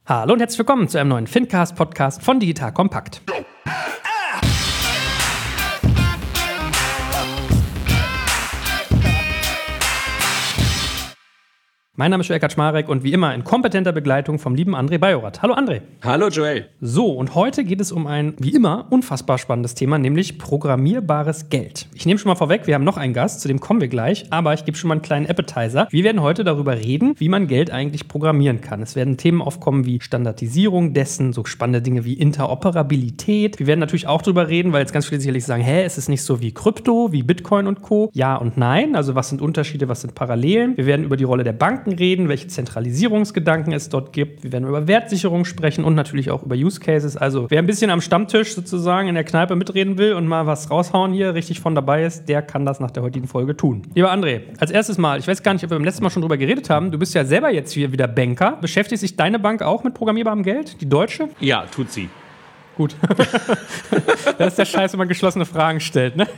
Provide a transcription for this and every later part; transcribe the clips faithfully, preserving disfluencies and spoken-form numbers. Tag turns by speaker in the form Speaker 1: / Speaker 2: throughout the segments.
Speaker 1: Hallo und herzlich willkommen zu einem neuen Fincast-Podcast von Digital Kompakt. Mein Name ist Joel Kaczmarek und wie immer in kompetenter Begleitung vom lieben André Bajorat. Hallo André.
Speaker 2: Hallo Joel.
Speaker 1: So, und heute geht es um ein, wie immer, unfassbar spannendes Thema, nämlich programmierbares Geld. Ich nehme schon mal vorweg, wir haben noch einen Gast, zu dem kommen wir gleich, aber ich gebe schon mal einen kleinen Appetizer. Wir werden heute darüber reden, wie man Geld eigentlich programmieren kann. Es werden Themen aufkommen wie Standardisierung dessen, so spannende Dinge wie Interoperabilität. Wir werden natürlich auch darüber reden, weil jetzt ganz viele sicherlich sagen, hä, ist es nicht so wie Krypto, wie Bitcoin und Co.? Ja und nein, also was sind Unterschiede, was sind Parallelen? Wir werden über die Rolle der Banken reden, welche Zentralisierungsgedanken es dort gibt. Wir werden über Wertsicherung sprechen und natürlich auch über Use Cases. Also wer ein bisschen am Stammtisch sozusagen in der Kneipe mitreden will und mal was raushauen hier, richtig von dabei ist, der kann das nach der heutigen Folge tun. Lieber André, als erstes Mal, ich weiß gar nicht, ob wir beim letzten Mal schon drüber geredet haben, du bist ja selber jetzt hier wieder Banker. Beschäftigt sich deine Bank auch mit programmierbarem Geld, die deutsche?
Speaker 2: Ja, tut sie.
Speaker 1: Gut. Das ist der Scheiß, wenn man geschlossene Fragen stellt, ne?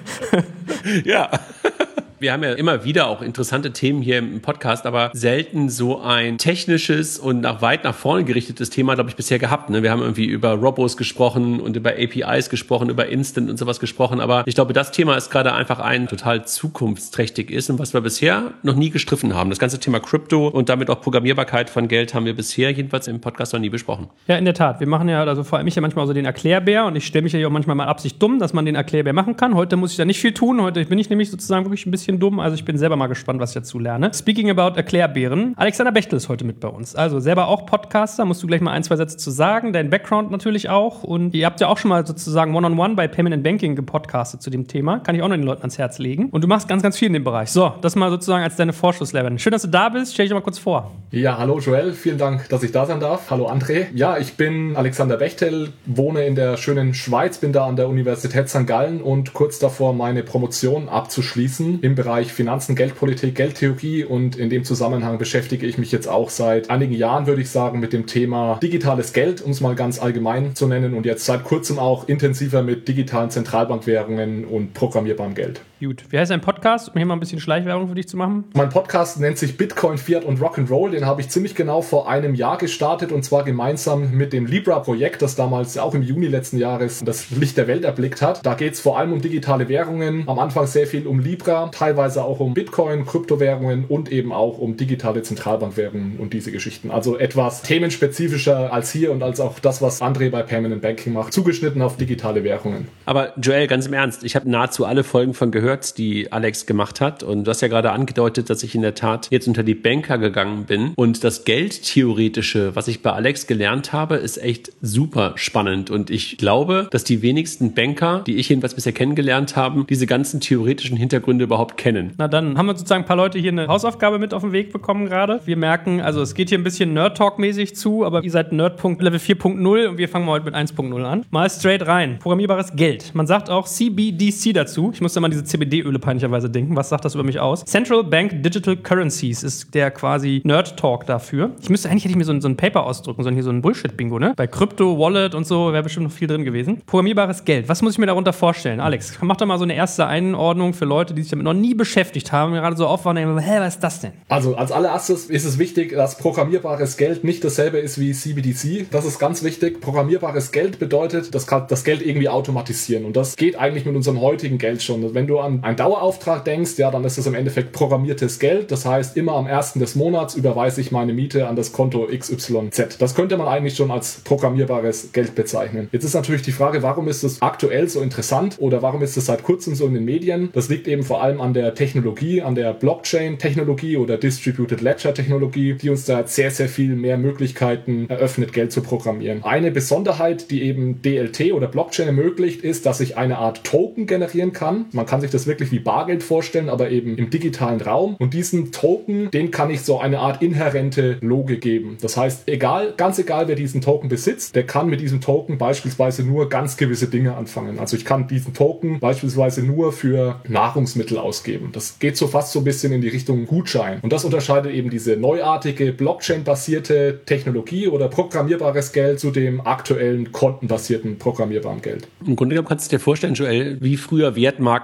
Speaker 2: Ja. Wir haben ja immer wieder auch interessante Themen hier im Podcast, aber selten so ein technisches und nach weit nach vorne gerichtetes Thema, glaube ich, bisher gehabt. Ne? Wir haben irgendwie über Robos gesprochen und über A P Is gesprochen, über Instant und sowas gesprochen, aber ich glaube, das Thema ist gerade einfach ein total zukunftsträchtig ist und was wir bisher noch nie gestriffen haben. Das ganze Thema Krypto und damit auch Programmierbarkeit von Geld haben wir bisher jedenfalls im Podcast noch nie besprochen.
Speaker 1: Ja, in der Tat. Wir machen ja, also vor allem ich ja manchmal so den Erklärbär und ich stelle mich ja auch manchmal mal Absicht dumm, dass man den Erklärbär machen kann. Heute muss ich da nicht viel tun. Heute bin ich nämlich sozusagen wirklich ein bisschen dumm, also ich bin selber mal gespannt, was ich dazu lerne. Speaking about Erklärbären, Alexander Bechtel ist heute mit bei uns. Also selber auch Podcaster, musst du gleich mal ein, zwei Sätze zu sagen, dein Background natürlich auch und ihr habt ja auch schon mal sozusagen One-on-One bei Payment and Banking gepodcastet zu dem Thema, kann ich auch noch den Leuten ans Herz legen und du machst ganz, ganz viel in dem Bereich. So, das mal sozusagen als deine Vorschusslehrerin. Schön, dass du da bist, stell dich mal kurz vor.
Speaker 3: Ja, hallo Joel, vielen Dank, dass ich da sein darf. Hallo André. Ja, ich bin Alexander Bechtel, wohne in der schönen Schweiz, bin da an der Universität Sankt Gallen und kurz davor meine Promotion abzuschließen im Bereich Finanzen, Geldpolitik, Geldtheorie und in dem Zusammenhang beschäftige ich mich jetzt auch seit einigen Jahren, würde ich sagen, mit dem Thema digitales Geld, um es mal ganz allgemein zu nennen und jetzt seit kurzem auch intensiver mit digitalen Zentralbankwährungen und programmierbarem Geld.
Speaker 1: Gut. Wie heißt dein Podcast, um hier mal ein bisschen Schleichwerbung für dich zu machen?
Speaker 3: Mein Podcast nennt sich Bitcoin, Fiat und Rock'n'Roll. Den habe ich ziemlich genau vor einem Jahr gestartet und zwar gemeinsam mit dem Libra-Projekt, das damals auch im Juni letzten Jahres das Licht der Welt erblickt hat. Da geht es vor allem um digitale Währungen, am Anfang sehr viel um Libra, teilweise auch um Bitcoin, Kryptowährungen und eben auch um digitale Zentralbankwährungen und diese Geschichten. Also etwas themenspezifischer als hier und als auch das, was André bei Payment and Banking macht, zugeschnitten auf digitale Währungen.
Speaker 2: Aber Joel, ganz im Ernst, ich habe nahezu alle Folgen von gehört, die Alex gemacht hat und du hast ja gerade angedeutet, dass ich in der Tat jetzt unter die Banker gegangen bin und das Geldtheoretische, was ich bei Alex gelernt habe, ist echt super spannend und ich glaube, dass die wenigsten Banker, die ich jedenfalls bisher kennengelernt habe, diese ganzen theoretischen Hintergründe überhaupt kennen.
Speaker 1: Na dann haben wir sozusagen ein paar Leute hier eine Hausaufgabe mit auf den Weg bekommen gerade. Wir merken, also es geht hier ein bisschen Nerd-Talk-mäßig zu, aber ihr seid Nerd-Level vier Punkt null und wir fangen mal heute mit eins Punkt null an. Mal straight rein. Programmierbares Geld. Man sagt auch C B D C dazu. Ich muss da mal diese C B D-Öle peinlicherweise denken. Was sagt das über mich aus? Central Bank Digital Currencies ist der quasi Nerd-Talk dafür. Ich müsste, eigentlich hätte ich mir so ein, so ein Paper ausdrücken, so ein, hier so ein Bullshit-Bingo, ne? Bei Krypto, Wallet und so wäre bestimmt noch viel drin gewesen. Programmierbares Geld. Was muss ich mir darunter vorstellen? Alex, mach doch mal so eine erste Einordnung für Leute, die sich damit noch nie beschäftigt haben, gerade so aufwachen und denken, hä, was ist das denn?
Speaker 3: Also als allererstes ist es wichtig, dass programmierbares Geld nicht dasselbe ist wie C B D C. Das ist ganz wichtig. Programmierbares Geld bedeutet, das kann das Geld irgendwie automatisieren und das geht eigentlich mit unserem heutigen Geld schon. Wenn du an einen Dauerauftrag denkst, ja, dann ist das im Endeffekt programmiertes Geld. Das heißt, immer am ersten des Monats überweise ich meine Miete an das Konto X Y Z. Das könnte man eigentlich schon als programmierbares Geld bezeichnen. Jetzt ist natürlich die Frage, warum ist das aktuell so interessant oder warum ist das seit kurzem so in den Medien? Das liegt eben vor allem an der Technologie, an der Blockchain-Technologie oder Distributed Ledger-Technologie, die uns da sehr, sehr viel mehr Möglichkeiten eröffnet, Geld zu programmieren. Eine Besonderheit, die eben D L T oder Blockchain ermöglicht, ist, dass ich eine Art Token generieren kann. Man kann sich das wirklich wie Bargeld vorstellen, aber eben im digitalen Raum. Und diesen Token, den kann ich so eine Art inhärente Logik geben. Das heißt, egal, ganz egal, wer diesen Token besitzt, der kann mit diesem Token beispielsweise nur ganz gewisse Dinge anfangen. Also ich kann diesen Token beispielsweise nur für Nahrungsmittel ausgeben. Das geht so fast so ein bisschen in die Richtung Gutschein. Und das unterscheidet eben diese neuartige Blockchain-basierte Technologie oder programmierbares Geld zu dem aktuellen kontenbasierten programmierbaren Geld.
Speaker 2: Im Grunde genommen kannst du dir vorstellen, Joel, wie früher Wertmarken für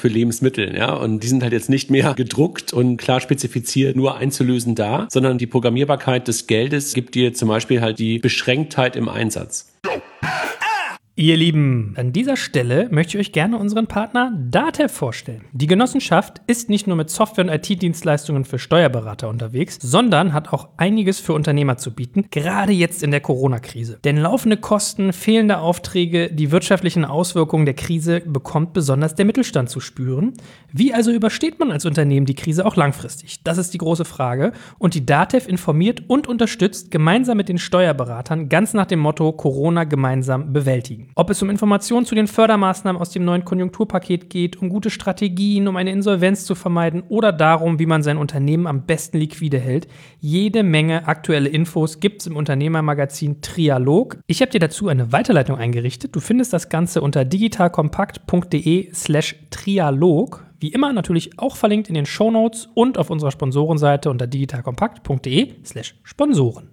Speaker 2: für Lebensmittel, ja. Und die sind halt jetzt nicht mehr gedruckt und klar spezifiziert nur einzulösen da, sondern die Programmierbarkeit des Geldes gibt dir zum Beispiel halt die Beschränktheit im Einsatz.
Speaker 1: Ihr Lieben, an dieser Stelle möchte ich euch gerne unseren Partner DATEV vorstellen. Die Genossenschaft ist nicht nur mit Software- und I T-Dienstleistungen für Steuerberater unterwegs, sondern hat auch einiges für Unternehmer zu bieten, gerade jetzt in der Corona-Krise. Denn laufende Kosten, fehlende Aufträge, die wirtschaftlichen Auswirkungen der Krise bekommt besonders der Mittelstand zu spüren. Wie also übersteht man als Unternehmen die Krise auch langfristig? Das ist die große Frage. Und die DATEV informiert und unterstützt gemeinsam mit den Steuerberatern ganz nach dem Motto Corona gemeinsam bewältigen. Ob es um Informationen zu den Fördermaßnahmen aus dem neuen Konjunkturpaket geht, um gute Strategien, um eine Insolvenz zu vermeiden oder darum, wie man sein Unternehmen am besten liquide hält. Jede Menge aktuelle Infos gibt es im Unternehmermagazin Trialog. Ich habe dir dazu eine Weiterleitung eingerichtet. Du findest das Ganze unter digitalkompakt.de slash Trialog. Wie immer natürlich auch verlinkt in den Shownotes und auf unserer Sponsorenseite unter digitalkompakt.de slash Sponsoren.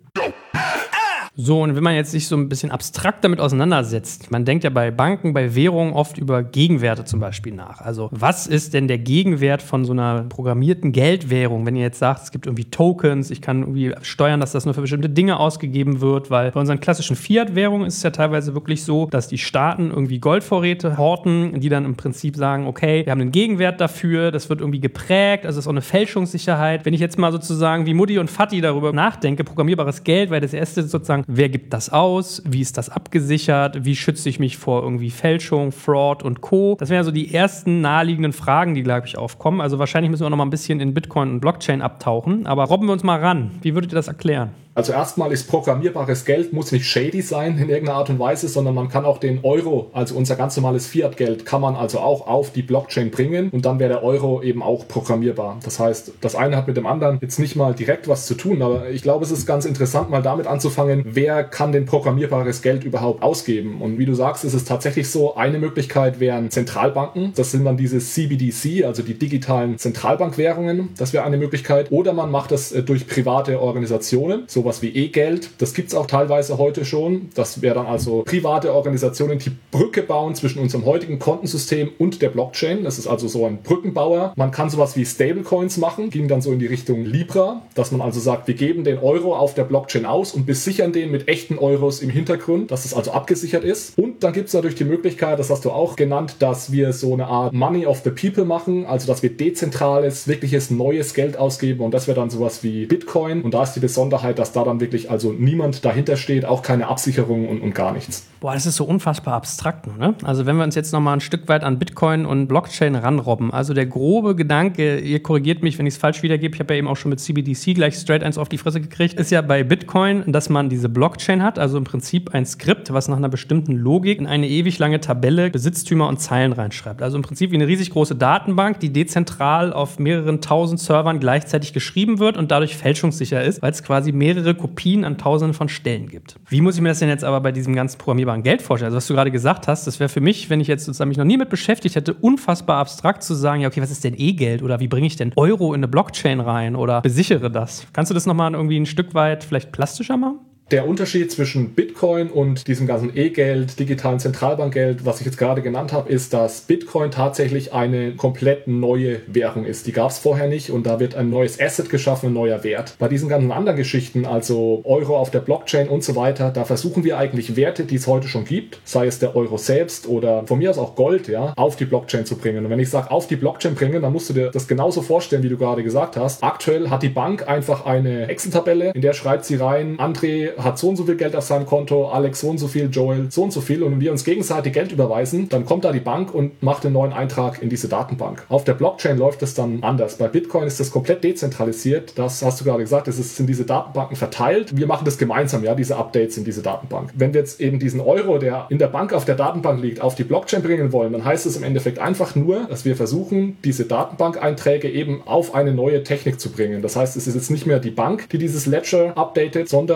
Speaker 1: So, und wenn man jetzt sich so ein bisschen abstrakt damit auseinandersetzt, man denkt ja bei Banken, bei Währungen oft über Gegenwerte zum Beispiel nach. Also was ist denn der Gegenwert von so einer programmierten Geldwährung, wenn ihr jetzt sagt, es gibt irgendwie Tokens, ich kann irgendwie steuern, dass das nur für bestimmte Dinge ausgegeben wird, weil bei unseren klassischen Fiat-Währungen ist es ja teilweise wirklich so, dass die Staaten irgendwie Goldvorräte horten, die dann im Prinzip sagen, okay, wir haben einen Gegenwert dafür, das wird irgendwie geprägt, also es ist auch eine Fälschungssicherheit. Wenn ich jetzt mal sozusagen wie Mutti und Vati darüber nachdenke, programmierbares Geld, weil das erste sozusagen, wer gibt das aus? Wie ist das abgesichert? Wie schütze ich mich vor irgendwie Fälschung, Fraud und Co.? Das wären so die ersten naheliegenden Fragen, die, glaube ich, aufkommen. Also wahrscheinlich müssen wir noch mal ein bisschen in Bitcoin und Blockchain abtauchen. Aber robben wir uns mal ran. Wie würdet ihr das erklären?
Speaker 3: Also erstmal ist programmierbares Geld, muss nicht shady sein in irgendeiner Art und Weise, sondern man kann auch den Euro, also unser ganz normales Fiat-Geld, kann man also auch auf die Blockchain bringen und dann wäre der Euro eben auch programmierbar. Das heißt, das eine hat mit dem anderen jetzt nicht mal direkt was zu tun, aber ich glaube, es ist ganz interessant, mal damit anzufangen, wer kann denn programmierbares Geld überhaupt ausgeben? Und wie du sagst, ist es tatsächlich so, eine Möglichkeit wären Zentralbanken. Das sind dann diese C B D C, also die digitalen Zentralbankwährungen. Das wäre eine Möglichkeit. Oder man macht das durch private Organisationen, so sowas wie E-Geld. Das gibt es auch teilweise heute schon. Das wäre dann also private Organisationen, die Brücke bauen zwischen unserem heutigen Kontensystem und der Blockchain. Das ist also so ein Brückenbauer. Man kann sowas wie Stablecoins machen, ging dann so in die Richtung Libra, dass man also sagt, wir geben den Euro auf der Blockchain aus und besichern den mit echten Euros im Hintergrund, dass es also abgesichert ist. Und dann gibt es natürlich die Möglichkeit, das hast du auch genannt, dass wir so eine Art Money of the People machen, also dass wir dezentrales, wirkliches neues Geld ausgeben und das wäre dann sowas wie Bitcoin. Und da ist die Besonderheit, dass da dann wirklich also niemand dahinter steht, auch keine Absicherung und, und gar nichts.
Speaker 1: Boah, das ist so unfassbar abstrakt, ne? Also wenn wir uns jetzt nochmal ein Stück weit an Bitcoin und Blockchain ranrobben, also der grobe Gedanke, ihr korrigiert mich, wenn ich es falsch wiedergebe, ich habe ja eben auch schon mit C B D C gleich straight eins auf die Fresse gekriegt, ist ja bei Bitcoin, dass man diese Blockchain hat, also im Prinzip ein Skript, was nach einer bestimmten Logik in eine ewig lange Tabelle Besitztümer und Zeilen reinschreibt. Also im Prinzip wie eine riesig große Datenbank, die dezentral auf mehreren tausend Servern gleichzeitig geschrieben wird und dadurch fälschungssicher ist, weil es quasi mehrere Kopien an tausenden von Stellen gibt. Wie muss ich mir das denn jetzt aber bei diesem ganzen programmierbaren Geld vorstellen? Also was du gerade gesagt hast, das wäre für mich, wenn ich jetzt sozusagen mich noch nie mit beschäftigt hätte, unfassbar abstrakt zu sagen, ja okay, was ist denn E-Geld oder wie bringe ich denn Euro in eine Blockchain rein oder besichere das? Kannst du das nochmal irgendwie ein Stück weit vielleicht plastischer machen?
Speaker 3: Der Unterschied zwischen Bitcoin und diesem ganzen E-Geld, digitalen Zentralbankgeld, was ich jetzt gerade genannt habe, ist, dass Bitcoin tatsächlich eine komplett neue Währung ist. Die gab es vorher nicht und da wird ein neues Asset geschaffen, ein neuer Wert. Bei diesen ganzen anderen Geschichten, also Euro auf der Blockchain und so weiter, da versuchen wir eigentlich Werte, die es heute schon gibt, sei es der Euro selbst oder von mir aus auch Gold, ja, auf die Blockchain zu bringen. Und wenn ich sage, auf die Blockchain bringen, dann musst du dir das genauso vorstellen, wie du gerade gesagt hast. Aktuell hat die Bank einfach eine Excel-Tabelle, in der schreibt sie rein, André hat so und so viel Geld auf seinem Konto, Alex so und so viel, Joel so und so viel und wenn wir uns gegenseitig Geld überweisen, dann kommt da die Bank und macht einen neuen Eintrag in diese Datenbank. Auf der Blockchain läuft das dann anders. Bei Bitcoin ist das komplett dezentralisiert. Das hast du gerade gesagt, es sind diese Datenbanken verteilt. Wir machen das gemeinsam, ja, diese Updates in diese Datenbank. Wenn wir jetzt eben diesen Euro, der in der Bank auf der Datenbank liegt, auf die Blockchain bringen wollen, dann heißt es im Endeffekt einfach nur, dass wir versuchen, diese Datenbank-Einträge eben auf eine neue Technik zu bringen. Das heißt, es ist jetzt nicht mehr die Bank, die dieses Ledger updatet, sondern wir machen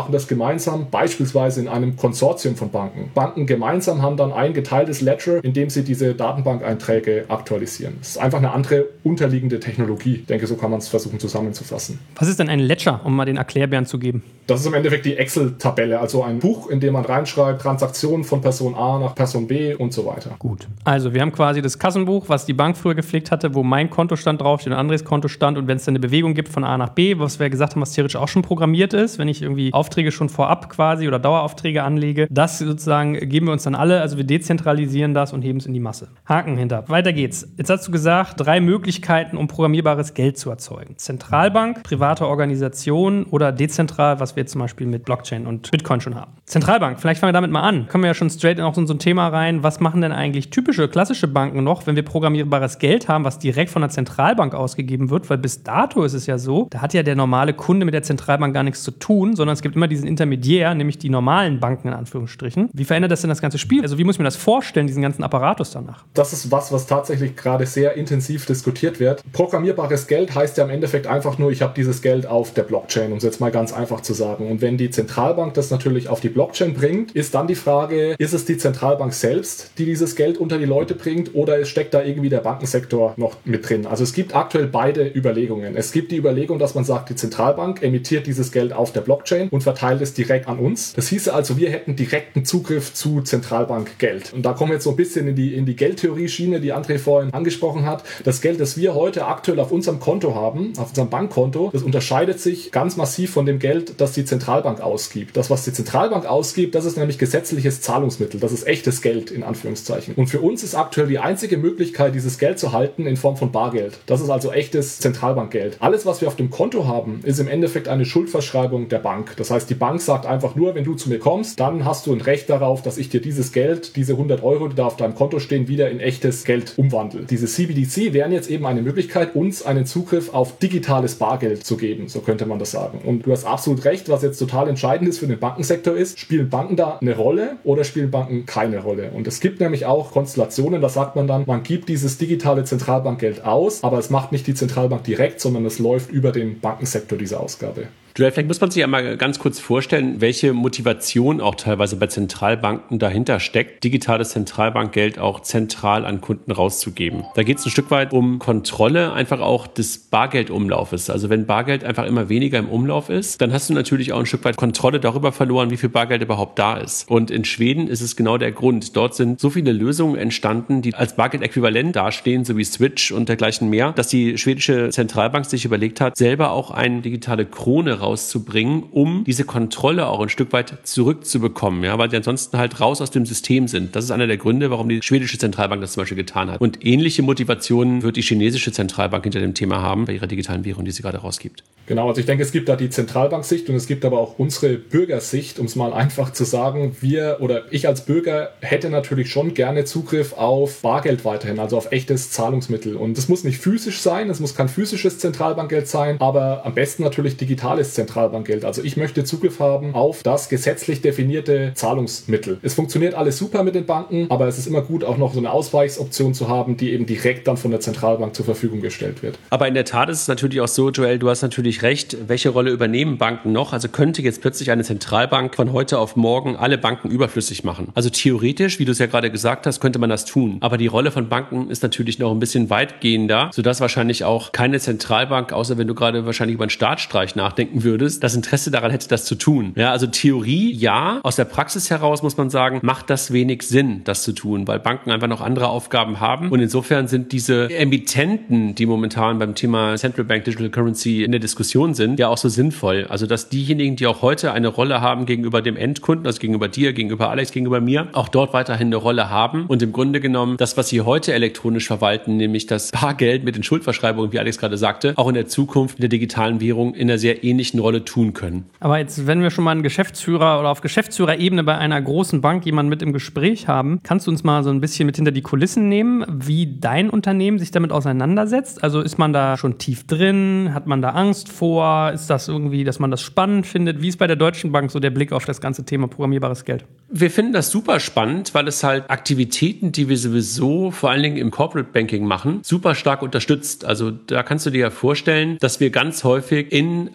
Speaker 3: machen das gemeinsam, beispielsweise in einem Konsortium von Banken. Banken gemeinsam haben dann ein geteiltes Ledger, in dem sie diese Datenbankeinträge aktualisieren. Das ist einfach eine andere unterliegende Technologie. Ich denke, so kann man es versuchen zusammenzufassen.
Speaker 1: Was ist denn ein Ledger, um mal den Erklärbären zu geben?
Speaker 3: Das ist im Endeffekt die Excel-Tabelle, also ein Buch, in dem man reinschreibt, Transaktionen von Person A nach Person B und so weiter.
Speaker 1: Gut. Also wir haben quasi das Kassenbuch, was die Bank früher gepflegt hatte, wo mein Kontostand draufsteht und Andres Kontostand, und wenn es dann eine Bewegung gibt von A nach B, was wir gesagt haben, was theoretisch auch schon programmiert ist, wenn ich irgendwie Aufträge schon vorab quasi oder Daueraufträge anlege, das sozusagen geben wir uns dann alle, also wir dezentralisieren das und heben es in die Masse. Haken hinter. Weiter geht's. Jetzt hast du gesagt, drei Möglichkeiten, um programmierbares Geld zu erzeugen. Zentralbank, private Organisation oder dezentral, was wir jetzt zum Beispiel mit Blockchain und Bitcoin schon haben. Zentralbank, vielleicht fangen wir damit mal an. Kommen wir ja schon straight in auch so ein Thema rein. Was machen denn eigentlich typische, klassische Banken noch, wenn wir programmierbares Geld haben, was direkt von der Zentralbank ausgegeben wird? Weil bis dato ist es ja so, da hat ja der normale Kunde mit der Zentralbank gar nichts zu tun, sondern es gibt immer diesen Intermediär, nämlich die normalen Banken in Anführungsstrichen. Wie verändert das denn das ganze Spiel? Also wie muss ich mir das vorstellen, diesen ganzen Apparatus danach?
Speaker 3: Das ist was, was tatsächlich gerade sehr intensiv diskutiert wird. Programmierbares Geld heißt ja im Endeffekt einfach nur, ich habe dieses Geld auf der Blockchain, um es jetzt mal ganz einfach zu sagen. Und wenn die Zentralbank das natürlich auf die Blockchain bringt, ist dann die Frage, ist es die Zentralbank selbst, die dieses Geld unter die Leute bringt, oder steckt da irgendwie der Bankensektor noch mit drin? Also es gibt aktuell beide Überlegungen. Es gibt die Überlegung, dass man sagt, die Zentralbank emittiert dieses Geld auf der Blockchain und verteilt es direkt an uns. Das hieße also, wir hätten direkten Zugriff zu Zentralbankgeld. Und da kommen wir jetzt so ein bisschen in die, in die Geldtheorie-Schiene, die André vorhin angesprochen hat. Das Geld, das wir heute aktuell auf unserem Konto haben, auf unserem Bankkonto, das unterscheidet sich ganz massiv von dem Geld, das die Zentralbank ausgibt. Das, was die Zentralbank ausgibt, das ist nämlich gesetzliches Zahlungsmittel. Das ist echtes Geld, in Anführungszeichen. Und für uns ist aktuell die einzige Möglichkeit, dieses Geld zu halten, in Form von Bargeld. Das ist also echtes Zentralbankgeld. Alles, was wir auf dem Konto haben, ist im Endeffekt eine Schuldverschreibung der Bank. Das heißt, die Bank sagt einfach nur, wenn du zu mir kommst, dann hast du ein Recht darauf, dass ich dir dieses Geld, diese hundert Euro, die da auf deinem Konto stehen, wieder in echtes Geld umwandle. Diese C B D C wären jetzt eben eine Möglichkeit, uns einen Zugriff auf digitales Bargeld zu geben. So könnte man das sagen. Und du hast absolut recht, was jetzt total entscheidend ist für den Bankensektor ist, spielen Banken da eine Rolle oder spielen Banken keine Rolle? Und es gibt nämlich auch Konstellationen, da sagt man dann, man gibt dieses digitale Zentralbankgeld aus, aber es macht nicht die Zentralbank direkt, sondern es läuft über den Bankensektor, diese Ausgabe.
Speaker 2: Joel, vielleicht muss man sich einmal ganz kurz vorstellen, welche Motivation auch teilweise bei Zentralbanken dahinter steckt, digitales Zentralbankgeld auch zentral an Kunden rauszugeben. Da geht es ein Stück weit um Kontrolle einfach auch des Bargeldumlaufes. Also wenn Bargeld einfach immer weniger im Umlauf ist, dann hast du natürlich auch ein Stück weit Kontrolle darüber verloren, wie viel Bargeld überhaupt da ist. Und in Schweden ist es genau der Grund. Dort sind so viele Lösungen entstanden, die als Bargeldäquivalent dastehen, so wie Switch und dergleichen mehr, dass die schwedische Zentralbank sich überlegt hat, selber auch eine digitale Krone rauszubringen, um diese Kontrolle auch ein Stück weit zurückzubekommen, ja, weil die ansonsten halt raus aus dem System sind. Das ist einer der Gründe, warum die schwedische Zentralbank das zum Beispiel getan hat. Und ähnliche Motivationen wird die chinesische Zentralbank hinter dem Thema haben, bei ihrer digitalen Währung, die sie gerade rausgibt.
Speaker 3: Genau, also ich denke, es gibt da die Zentralbanksicht und es gibt aber auch unsere Bürgersicht, um es mal einfach zu sagen. Wir oder ich als Bürger hätte natürlich schon gerne Zugriff auf Bargeld weiterhin, also auf echtes Zahlungsmittel. Und es muss nicht physisch sein, es muss kein physisches Zentralbankgeld sein, aber am besten natürlich digitales Zentralbankgeld. Also ich möchte Zugriff haben auf das gesetzlich definierte Zahlungsmittel. Es funktioniert alles super mit den Banken, aber es ist immer gut, auch noch so eine Ausweichsoption zu haben, die eben direkt dann von der Zentralbank zur Verfügung gestellt wird.
Speaker 2: Aber in der Tat ist es natürlich auch so, Joel, du hast natürlich recht, welche Rolle übernehmen Banken noch? Also könnte jetzt plötzlich eine Zentralbank von heute auf morgen alle Banken überflüssig machen? Also theoretisch, wie du es ja gerade gesagt hast, könnte man das tun. Aber die Rolle von Banken ist natürlich noch ein bisschen weitgehender, sodass wahrscheinlich auch keine Zentralbank, außer wenn du gerade wahrscheinlich über einen Staatsstreich nachdenken würdest, das Interesse daran hätte, das zu tun. Ja, also Theorie, ja. Aus der Praxis heraus muss man sagen, macht das wenig Sinn, das zu tun, weil Banken einfach noch andere Aufgaben haben. Und insofern sind diese Emittenten, die momentan beim Thema Central Bank Digital Currency in der Diskussion sind, ja auch so sinnvoll. Also dass diejenigen, die auch heute eine Rolle haben gegenüber dem Endkunden, also gegenüber dir, gegenüber Alex, gegenüber mir, auch dort weiterhin eine Rolle haben und im Grunde genommen das, was sie heute elektronisch verwalten, nämlich das Bargeld mit den Schuldverschreibungen, wie Alex gerade sagte, auch in der Zukunft in der digitalen Währung in einer sehr ähnlichen Rolle tun können.
Speaker 1: Aber jetzt, wenn wir schon mal einen Geschäftsführer oder auf Geschäftsführerebene bei einer großen Bank jemanden mit im Gespräch haben, kannst du uns mal so ein bisschen mit hinter die Kulissen nehmen, wie dein Unternehmen sich damit auseinandersetzt? Also ist man da schon tief drin? Hat man da Angst vor? Ist das irgendwie, dass man das spannend findet? Wie ist bei der Deutschen Bank so der Blick auf das ganze Thema programmierbares Geld?
Speaker 2: Wir finden das super spannend, weil es halt Aktivitäten, die wir sowieso vor allen Dingen im Corporate Banking machen, super stark unterstützt. Also da kannst du dir ja vorstellen, dass wir ganz häufig in Handelsbeziehungen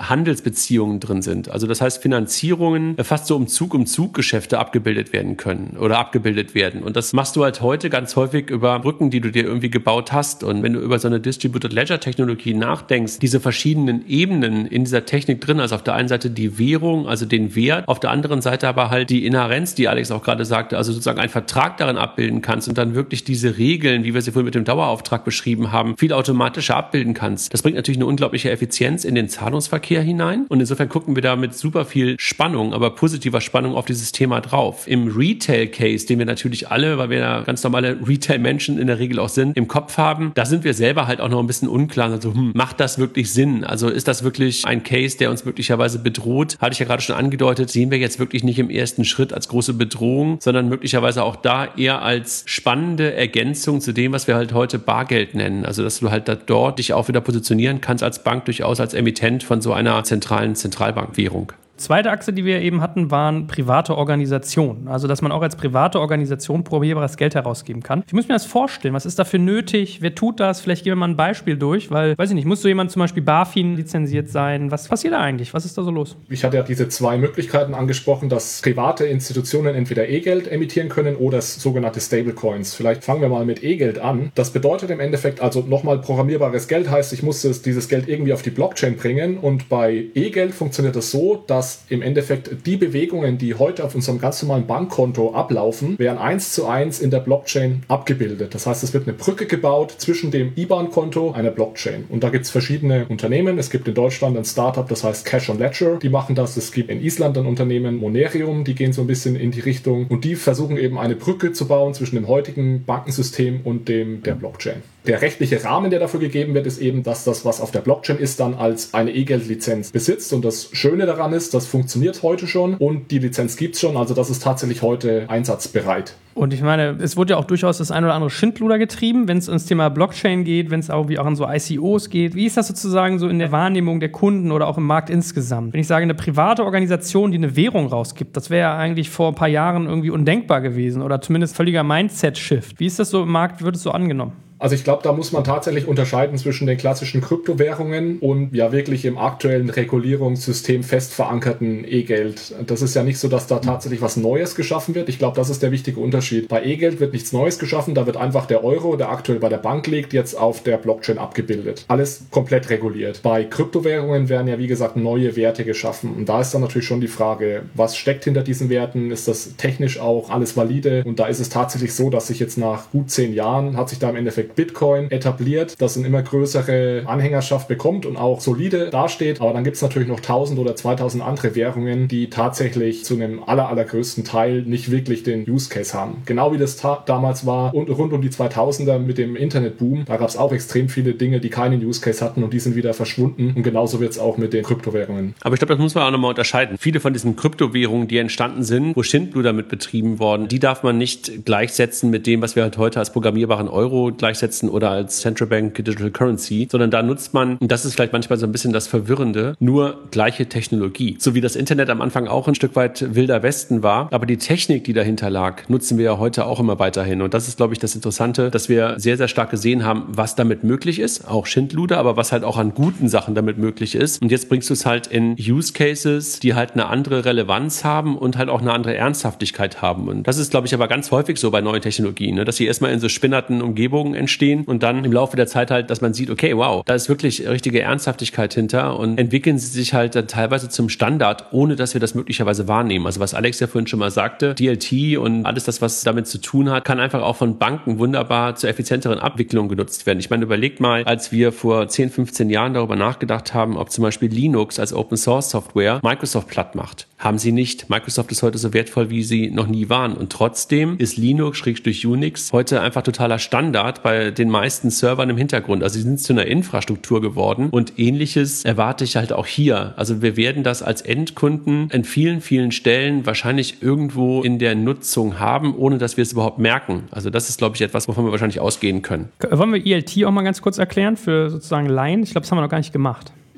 Speaker 2: Kreditbeziehungen drin sind. Also das heißt, Finanzierungen fast so um Zug-um-Zug-Geschäfte abgebildet werden können oder abgebildet werden. Und das machst du halt heute ganz häufig über Brücken, die du dir irgendwie gebaut hast. Und wenn du über so eine Distributed Ledger-Technologie nachdenkst, diese verschiedenen Ebenen in dieser Technik drin, also auf der einen Seite die Währung, also den Wert, auf der anderen Seite aber halt die Inhärenz, die Alex auch gerade sagte, also sozusagen einen Vertrag darin abbilden kannst und dann wirklich diese Regeln, wie wir sie vorhin mit dem Dauerauftrag beschrieben haben, viel automatischer abbilden kannst. Das bringt natürlich eine unglaubliche Effizienz in den Zahlungsverkehr hinein und insofern gucken wir da mit super viel Spannung, aber positiver Spannung auf dieses Thema drauf. Im Retail-Case, den wir natürlich alle, weil wir ja ganz normale Retail-Menschen in der Regel auch sind, im Kopf haben, da sind wir selber halt auch noch ein bisschen unklar. Also, hm, macht das wirklich Sinn? Also ist das wirklich ein Case, der uns möglicherweise bedroht? Hatte ich ja gerade schon angedeutet, sehen wir jetzt wirklich nicht im ersten Schritt als große Bedrohung, sondern möglicherweise auch da eher als spannende Ergänzung zu dem, was wir halt heute Bargeld nennen. Also dass du halt da dort dich auch wieder positionieren kannst als Bank, durchaus als Emittent von so einer zentralen Zentralbankwährung.
Speaker 1: Zweite Achse, die wir eben hatten, waren private Organisationen. Also, dass man auch als private Organisation programmierbares Geld herausgeben kann. Ich muss mir das vorstellen. Was ist dafür nötig? Wer tut das? Vielleicht geben wir mal ein Beispiel durch, weil, weiß ich nicht, muss so jemand zum Beispiel BaFin lizenziert sein? Was passiert da eigentlich? Was ist da so los?
Speaker 3: Ich hatte ja diese zwei Möglichkeiten angesprochen, dass private Institutionen entweder E-Geld emittieren können oder sogenannte Stablecoins. Vielleicht fangen wir mal mit E-Geld an. Das bedeutet im Endeffekt also nochmal programmierbares Geld, heißt, ich muss dieses Geld irgendwie auf die Blockchain bringen und bei E-Geld funktioniert das so, dass im Endeffekt die Bewegungen, die heute auf unserem ganz normalen Bankkonto ablaufen, werden eins zu eins in der Blockchain abgebildet. Das heißt, es wird eine Brücke gebaut zwischen dem I B A N-Konto einer Blockchain. Und da gibt es verschiedene Unternehmen. Es gibt in Deutschland ein Startup, das heißt Cash on Ledger. Die machen das. Es gibt in Island ein Unternehmen, Monerium, die gehen so ein bisschen in die Richtung. Und die versuchen eben eine Brücke zu bauen zwischen dem heutigen Bankensystem und dem der Blockchain. Der rechtliche Rahmen, der dafür gegeben wird, ist eben, dass das, was auf der Blockchain ist, dann als eine E-Geld-Lizenz besitzt. Und das Schöne daran ist, das funktioniert heute schon und die Lizenz gibt es schon. Also das ist tatsächlich heute einsatzbereit.
Speaker 1: Und ich meine, es wurde ja auch durchaus das ein oder andere Schindluder getrieben, wenn es ums Thema Blockchain geht, wenn es auch, wie auch an so I C Os geht. Wie ist das sozusagen so in der Wahrnehmung der Kunden oder auch im Markt insgesamt? Wenn ich sage, eine private Organisation, die eine Währung rausgibt, das wäre ja eigentlich vor ein paar Jahren irgendwie undenkbar gewesen oder zumindest völliger Mindset-Shift. Wie ist das so im Markt? Wird es so angenommen?
Speaker 3: Also ich glaube, da muss man tatsächlich unterscheiden zwischen den klassischen Kryptowährungen und ja wirklich im aktuellen Regulierungssystem fest verankerten E-Geld. Das ist ja nicht so, dass da tatsächlich was Neues geschaffen wird. Ich glaube, das ist der wichtige Unterschied. Bei E-Geld wird nichts Neues geschaffen, da wird einfach der Euro, der aktuell bei der Bank liegt, jetzt auf der Blockchain abgebildet. Alles komplett reguliert. Bei Kryptowährungen werden ja wie gesagt neue Werte geschaffen und da ist dann natürlich schon die Frage, was steckt hinter diesen Werten? Ist das technisch auch alles valide? Und da ist es tatsächlich so, dass sich jetzt nach gut zehn Jahren hat sich da im Endeffekt Bitcoin etabliert, das eine immer größere Anhängerschaft bekommt und auch solide dasteht. Aber dann gibt es natürlich noch tausend oder zweitausend andere Währungen, die tatsächlich zu einem aller, allergrößten Teil nicht wirklich den Use Case haben. Genau wie das ta- damals war und rund um die zweitausender mit dem Internetboom. Da gab es auch extrem viele Dinge, die keinen Use Case hatten und die sind wieder verschwunden. Und genauso wird es auch mit den Kryptowährungen.
Speaker 2: Aber ich glaube, das muss man auch nochmal unterscheiden. Viele von diesen Kryptowährungen, die entstanden sind, wo Schindluder mit betrieben worden, die darf man nicht gleichsetzen mit dem, was wir halt heute als programmierbaren Euro gleichsetzen oder als Central Bank Digital Currency, sondern da nutzt man, und das ist vielleicht manchmal so ein bisschen das Verwirrende, nur gleiche Technologie. So wie das Internet am Anfang auch ein Stück weit wilder Westen war, aber die Technik, die dahinter lag, nutzen wir ja heute auch immer weiterhin. Und das ist, glaube ich, das Interessante, dass wir sehr, sehr stark gesehen haben, was damit möglich ist, auch Schindluder, aber was halt auch an guten Sachen damit möglich ist. Und jetzt bringst du es halt in Use Cases, die halt eine andere Relevanz haben und halt auch eine andere Ernsthaftigkeit haben. Und das ist, glaube ich, aber ganz häufig so bei neuen Technologien, ne? Dass sie erstmal in so spinnerten Umgebungen entstehen und dann im Laufe der Zeit halt, dass man sieht, okay, wow, da ist wirklich richtige Ernsthaftigkeit hinter und entwickeln sie sich halt dann teilweise zum Standard, ohne dass wir das möglicherweise wahrnehmen. Also was Alex ja vorhin schon mal sagte, D L T und alles das, was damit zu tun hat, kann einfach auch von Banken wunderbar zur effizienteren Abwicklung genutzt werden. Ich meine, überlegt mal, als wir vor zehn, fünfzehn Jahren darüber nachgedacht haben, ob zum Beispiel Linux als Open Source Software Microsoft platt macht. Haben sie nicht. Microsoft ist heute so wertvoll, wie sie noch nie waren. Und trotzdem ist Linux-Unix heute einfach totaler Standard bei den meisten Servern im Hintergrund. Also sie sind zu einer Infrastruktur geworden. Und Ähnliches erwarte ich halt auch hier. Also wir werden das als Endkunden an vielen, vielen Stellen wahrscheinlich irgendwo in der Nutzung haben, ohne dass wir es überhaupt merken. Also das ist, glaube ich, etwas, wovon wir wahrscheinlich ausgehen können.
Speaker 1: Wollen wir E L T auch mal ganz kurz erklären für sozusagen Laien? Ich glaube, das haben wir noch gar nicht gemacht.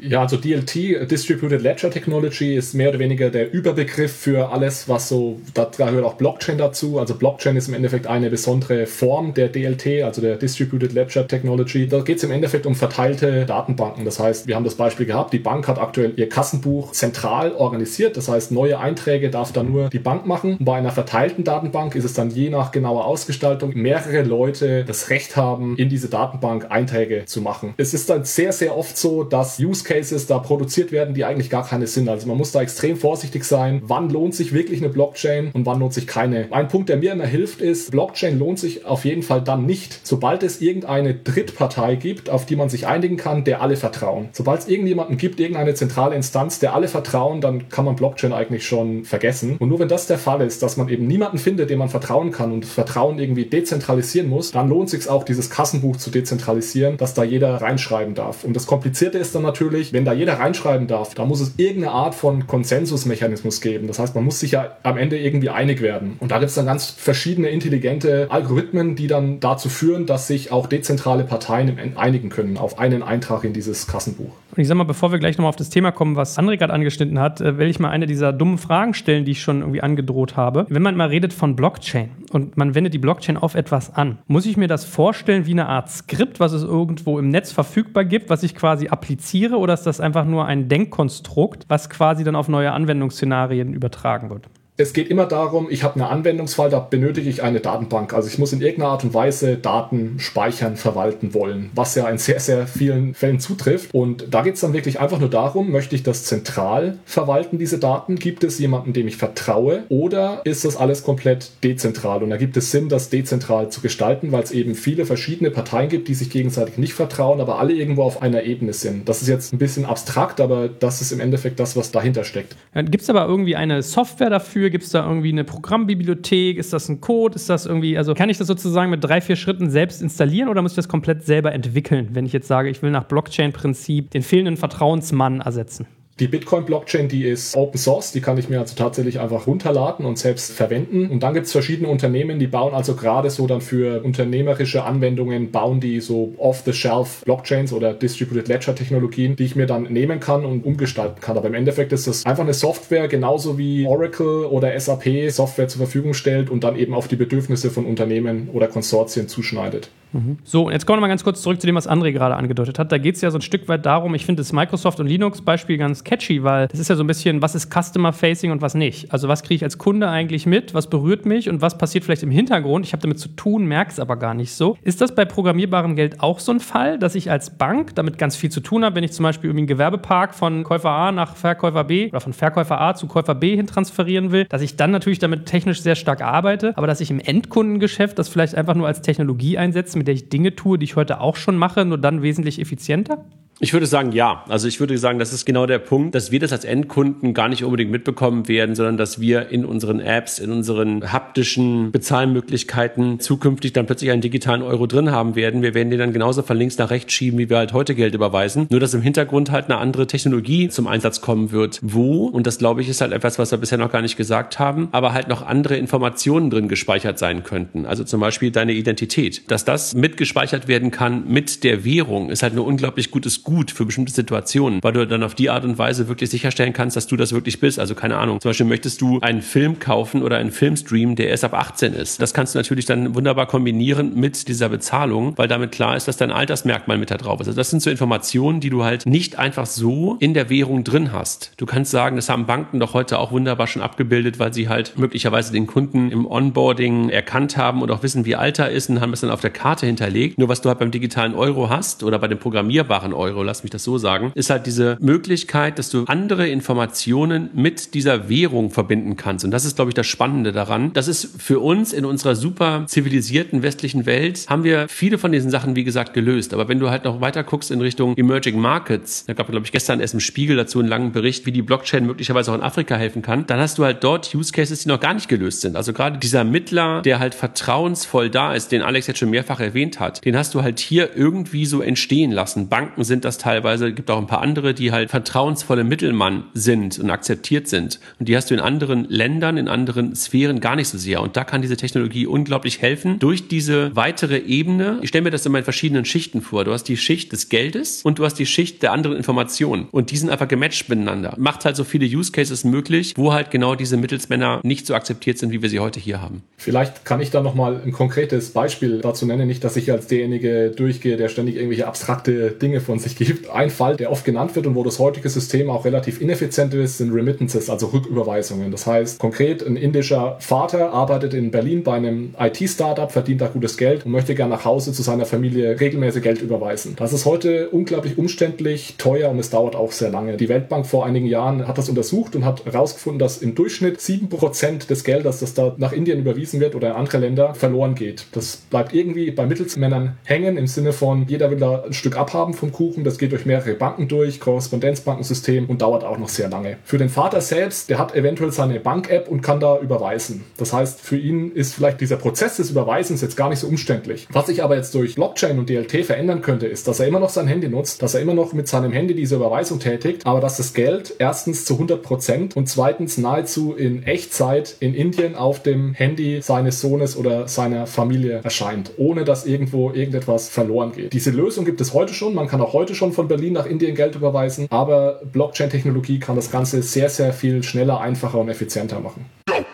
Speaker 3: Ja, also D L T, Distributed Ledger Technology, ist mehr oder weniger der Überbegriff für alles, was so, da gehört auch Blockchain dazu. Also Blockchain ist im Endeffekt eine besondere Form der D L T, also der Distributed Ledger Technology. Da geht es im Endeffekt um verteilte Datenbanken. Das heißt, wir haben das Beispiel gehabt, die Bank hat aktuell ihr Kassenbuch zentral organisiert. Das heißt, neue Einträge darf dann nur die Bank machen. Und bei einer verteilten Datenbank ist es dann je nach genauer Ausgestaltung mehrere Leute das Recht haben, in diese Datenbank Einträge zu machen. Es ist dann sehr, sehr oft so, dass Use Cases da produziert werden, die eigentlich gar keine sind. Also man muss da extrem vorsichtig sein. Wann lohnt sich wirklich eine Blockchain und wann lohnt sich keine? Ein Punkt, der mir immer hilft, ist, Blockchain lohnt sich auf jeden Fall dann nicht, sobald es irgendeine Drittpartei gibt, auf die man sich einigen kann, der alle vertrauen. Sobald es irgendjemanden gibt, irgendeine zentrale Instanz, der alle vertrauen, dann kann man Blockchain eigentlich schon vergessen. Und nur wenn das der Fall ist, dass man eben niemanden findet, dem man vertrauen kann und das Vertrauen irgendwie dezentralisieren muss, dann lohnt sich auch, dieses Kassenbuch zu dezentralisieren, dass da jeder reinschreiben darf. Und das Komplizierte ist dann natürlich, wenn da jeder reinschreiben darf, da muss es irgendeine Art von Konsensusmechanismus geben. Das heißt, man muss sich ja am Ende irgendwie einig werden. Und da gibt es dann ganz verschiedene intelligente Algorithmen, die dann dazu führen, dass sich auch dezentrale Parteien einigen können auf einen Eintrag in dieses Kassenbuch.
Speaker 1: Und ich sag mal, bevor wir gleich nochmal auf das Thema kommen, was André gerade angeschnitten hat, will ich mal eine dieser dummen Fragen stellen, die ich schon irgendwie angedroht habe. Wenn man mal redet von Blockchain und man wendet die Blockchain auf etwas an, muss ich mir das vorstellen wie eine Art Skript, was es irgendwo im Netz verfügbar gibt, was ich quasi appliziere, oder ist das einfach nur ein Denkkonstrukt, was quasi dann auf neue Anwendungsszenarien übertragen wird?
Speaker 3: Es geht immer darum, ich habe einen Anwendungsfall, da benötige ich eine Datenbank. Also ich muss in irgendeiner Art und Weise Daten speichern, verwalten wollen, was ja in sehr, sehr vielen Fällen zutrifft. Und da geht es dann wirklich einfach nur darum, möchte ich das zentral verwalten, diese Daten? Gibt es jemanden, dem ich vertraue? Oder ist das alles komplett dezentral? Und da gibt es Sinn, das dezentral zu gestalten, weil es eben viele verschiedene Parteien gibt, die sich gegenseitig nicht vertrauen, aber alle irgendwo auf einer Ebene sind. Das ist jetzt ein bisschen abstrakt, aber das ist im Endeffekt das, was dahinter steckt.
Speaker 1: Gibt es aber irgendwie eine Software dafür? Gibt es da irgendwie eine Programmbibliothek? Ist das ein Code? Ist das irgendwie, also kann ich das sozusagen mit drei, vier Schritten selbst installieren oder muss ich das komplett selber entwickeln, wenn ich jetzt sage, ich will nach Blockchain-Prinzip den fehlenden Vertrauensmann ersetzen?
Speaker 3: Die Bitcoin-Blockchain, die ist Open Source, die kann ich mir also tatsächlich einfach runterladen und selbst verwenden. Und dann gibt es verschiedene Unternehmen, die bauen also gerade so dann für unternehmerische Anwendungen, bauen die so off-the-shelf Blockchains oder Distributed Ledger Technologien, die ich mir dann nehmen kann und umgestalten kann. Aber im Endeffekt ist das einfach eine Software, genauso wie Oracle oder S A P Software zur Verfügung stellt und dann eben auf die Bedürfnisse von Unternehmen oder Konsortien zuschneidet.
Speaker 1: Mhm. So, und jetzt kommen wir mal ganz kurz zurück zu dem, was André gerade angedeutet hat. Da geht es ja so ein Stück weit darum, ich finde das Microsoft- und Linux-Beispiel ganz catchy, weil das ist ja so ein bisschen, was ist Customer-Facing und was nicht. Also was kriege ich als Kunde eigentlich mit, was berührt mich und was passiert vielleicht im Hintergrund. Ich habe damit zu tun, merke es aber gar nicht so. Ist das bei programmierbarem Geld auch so ein Fall, dass ich als Bank damit ganz viel zu tun habe, wenn ich zum Beispiel irgendwie einen Gewerbepark von Käufer A nach Verkäufer B oder von Verkäufer A zu Käufer B hin transferieren will, dass ich dann natürlich damit technisch sehr stark arbeite, aber dass ich im Endkundengeschäft das vielleicht einfach nur als Technologie einsetze, mit der ich Dinge tue, die ich heute auch schon mache, nur dann wesentlich effizienter?
Speaker 2: Ich würde sagen, ja. Also ich würde sagen, das ist genau der Punkt, dass wir das als Endkunden gar nicht unbedingt mitbekommen werden, sondern dass wir in unseren Apps, in unseren haptischen Bezahlmöglichkeiten zukünftig dann plötzlich einen digitalen Euro drin haben werden. Wir werden den dann genauso von links nach rechts schieben, wie wir halt heute Geld überweisen. Nur, dass im Hintergrund halt eine andere Technologie zum Einsatz kommen wird. Wo? Und das, glaube ich, ist halt etwas, was wir bisher noch gar nicht gesagt haben, aber halt noch andere Informationen drin gespeichert sein könnten. Also zum Beispiel deine Identität. Dass das mitgespeichert werden kann mit der Währung, ist halt ein unglaublich gutes Gut für bestimmte Situationen, weil du dann auf die Art und Weise wirklich sicherstellen kannst, dass du das wirklich bist. Also keine Ahnung, zum Beispiel möchtest du einen Film kaufen oder einen Filmstream, der erst ab achtzehn ist. Das kannst du natürlich dann wunderbar kombinieren mit dieser Bezahlung, weil damit klar ist, dass dein Altersmerkmal mit da drauf ist. Also das sind so Informationen, die du halt nicht einfach so in der Währung drin hast. Du kannst sagen, das haben Banken doch heute auch wunderbar schon abgebildet, weil sie halt möglicherweise den Kunden im Onboarding erkannt haben und auch wissen, wie alt er ist und haben es dann auf der Karte hinterlegt. Nur was du halt beim digitalen Euro hast oder bei dem programmierbaren Euro, lass mich das so sagen, ist halt diese Möglichkeit, dass du andere Informationen mit dieser Währung verbinden kannst. Und das ist, glaube ich, das Spannende daran. Das ist für uns in unserer super zivilisierten westlichen Welt, haben wir viele von diesen Sachen, wie gesagt, gelöst. Aber wenn du halt noch weiter guckst in Richtung Emerging Markets, da gab es, glaube ich, gestern erst im Spiegel dazu einen langen Bericht, wie die Blockchain möglicherweise auch in Afrika helfen kann, dann hast du halt dort Use Cases, die noch gar nicht gelöst sind. Also gerade dieser Mittler, der halt vertrauensvoll da ist, den Alex jetzt schon mehrfach erwähnt hat, den hast du halt hier irgendwie so entstehen lassen. Banken sind sind das teilweise, gibt auch ein paar andere, die halt vertrauensvolle Mittelmann sind und akzeptiert sind. Und die hast du in anderen Ländern, in anderen Sphären gar nicht so sehr. Und da kann diese Technologie unglaublich helfen durch diese weitere Ebene. Ich stelle mir das immer in verschiedenen Schichten vor. Du hast die Schicht des Geldes und du hast die Schicht der anderen Informationen. Und die sind einfach gematcht miteinander. Macht halt so viele Use Cases möglich, wo halt genau diese Mittelsmänner nicht so akzeptiert sind, wie wir sie heute hier haben.
Speaker 3: Vielleicht kann ich da nochmal ein konkretes Beispiel dazu nennen. Nicht, dass ich als derjenige durchgehe, der ständig irgendwelche abstrakte Dinge von sich gibt. Ein Fall, der oft genannt wird und wo das heutige System auch relativ ineffizient ist, sind Remittances, also Rücküberweisungen. Das heißt, konkret ein indischer Vater arbeitet in Berlin bei einem I T-Startup, verdient da gutes Geld und möchte gerne nach Hause zu seiner Familie regelmäßig Geld überweisen. Das ist heute unglaublich umständlich, teuer und es dauert auch sehr lange. Die Weltbank vor einigen Jahren hat das untersucht und hat herausgefunden, dass im Durchschnitt sieben Prozent des Geldes, das da nach Indien überwiesen wird oder in andere Länder, verloren geht. Das bleibt irgendwie bei Mittelsmännern hängen, im Sinne von, jeder will da ein Stück abhaben vom Kuchen. Das geht durch mehrere Banken durch, Korrespondenzbankensystem und dauert auch noch sehr lange. Für den Vater selbst, der hat eventuell seine Bank-App und kann da überweisen. Das heißt, für ihn ist vielleicht dieser Prozess des Überweisens jetzt gar nicht so umständlich. Was sich aber jetzt durch Blockchain und D L T verändern könnte, ist, dass er immer noch sein Handy nutzt, dass er immer noch mit seinem Handy diese Überweisung tätigt, aber dass das Geld erstens zu hundert Prozent und zweitens nahezu in Echtzeit in Indien auf dem Handy seines Sohnes oder seiner Familie erscheint, ohne dass irgendwo irgendetwas verloren geht. Diese Lösung gibt es heute schon. Man kann auch heute schon von Berlin nach Indien Geld überweisen, aber Blockchain-Technologie kann das Ganze sehr, sehr viel schneller, einfacher und effizienter machen.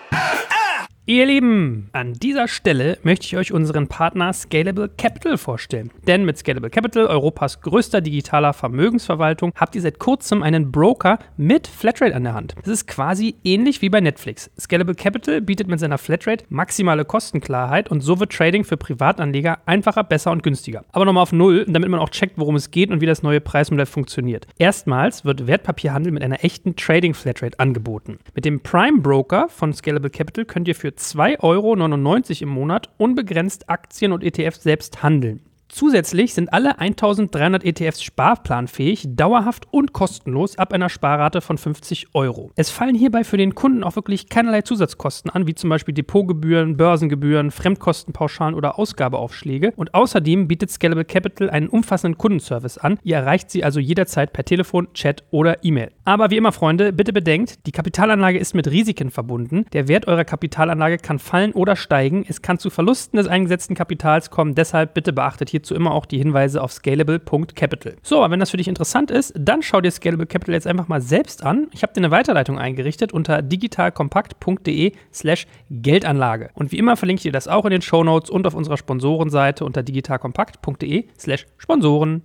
Speaker 1: Ihr Lieben, an dieser Stelle möchte ich euch unseren Partner Scalable Capital vorstellen. Denn mit Scalable Capital, Europas größter digitaler Vermögensverwaltung, habt ihr seit kurzem einen Broker mit Flatrate an der Hand. Das ist quasi ähnlich wie bei Netflix. Scalable Capital bietet mit seiner Flatrate maximale Kostenklarheit und so wird Trading für Privatanleger einfacher, besser und günstiger. Aber nochmal auf Null, damit man auch checkt, worum es geht und wie das neue Preismodell funktioniert. Erstmals wird Wertpapierhandel mit einer echten Trading Flatrate angeboten. Mit dem Prime Broker von Scalable Capital könnt ihr für zwei Euro neunundneunzig im Monat unbegrenzt Aktien und E T Fs selbst handeln. Zusätzlich sind alle eintausenddreihundert E T Fs sparplanfähig, dauerhaft und kostenlos ab einer Sparrate von fünfzig Euro. Es fallen hierbei für den Kunden auch wirklich keinerlei Zusatzkosten an, wie zum Beispiel Depotgebühren, Börsengebühren, Fremdkostenpauschalen oder Ausgabeaufschläge. Und außerdem bietet Scalable Capital einen umfassenden Kundenservice an. Ihr erreicht sie also jederzeit per Telefon, Chat oder E-Mail. Aber wie immer, Freunde, bitte bedenkt, die Kapitalanlage ist mit Risiken verbunden. Der Wert eurer Kapitalanlage kann fallen oder steigen. Es kann zu Verlusten des eingesetzten Kapitals kommen. Deshalb bitte beachtet hier hierzu immer auch die Hinweise auf scalable Punkt capital. So, aber wenn das für dich interessant ist, dann schau dir Scalable Capital jetzt einfach mal selbst an. Ich habe dir eine Weiterleitung eingerichtet unter digitalkompakt.de slash Geldanlage. Und wie immer verlinke ich dir das auch in den Shownotes und auf unserer Sponsorenseite unter digitalkompakt.de slash Sponsoren.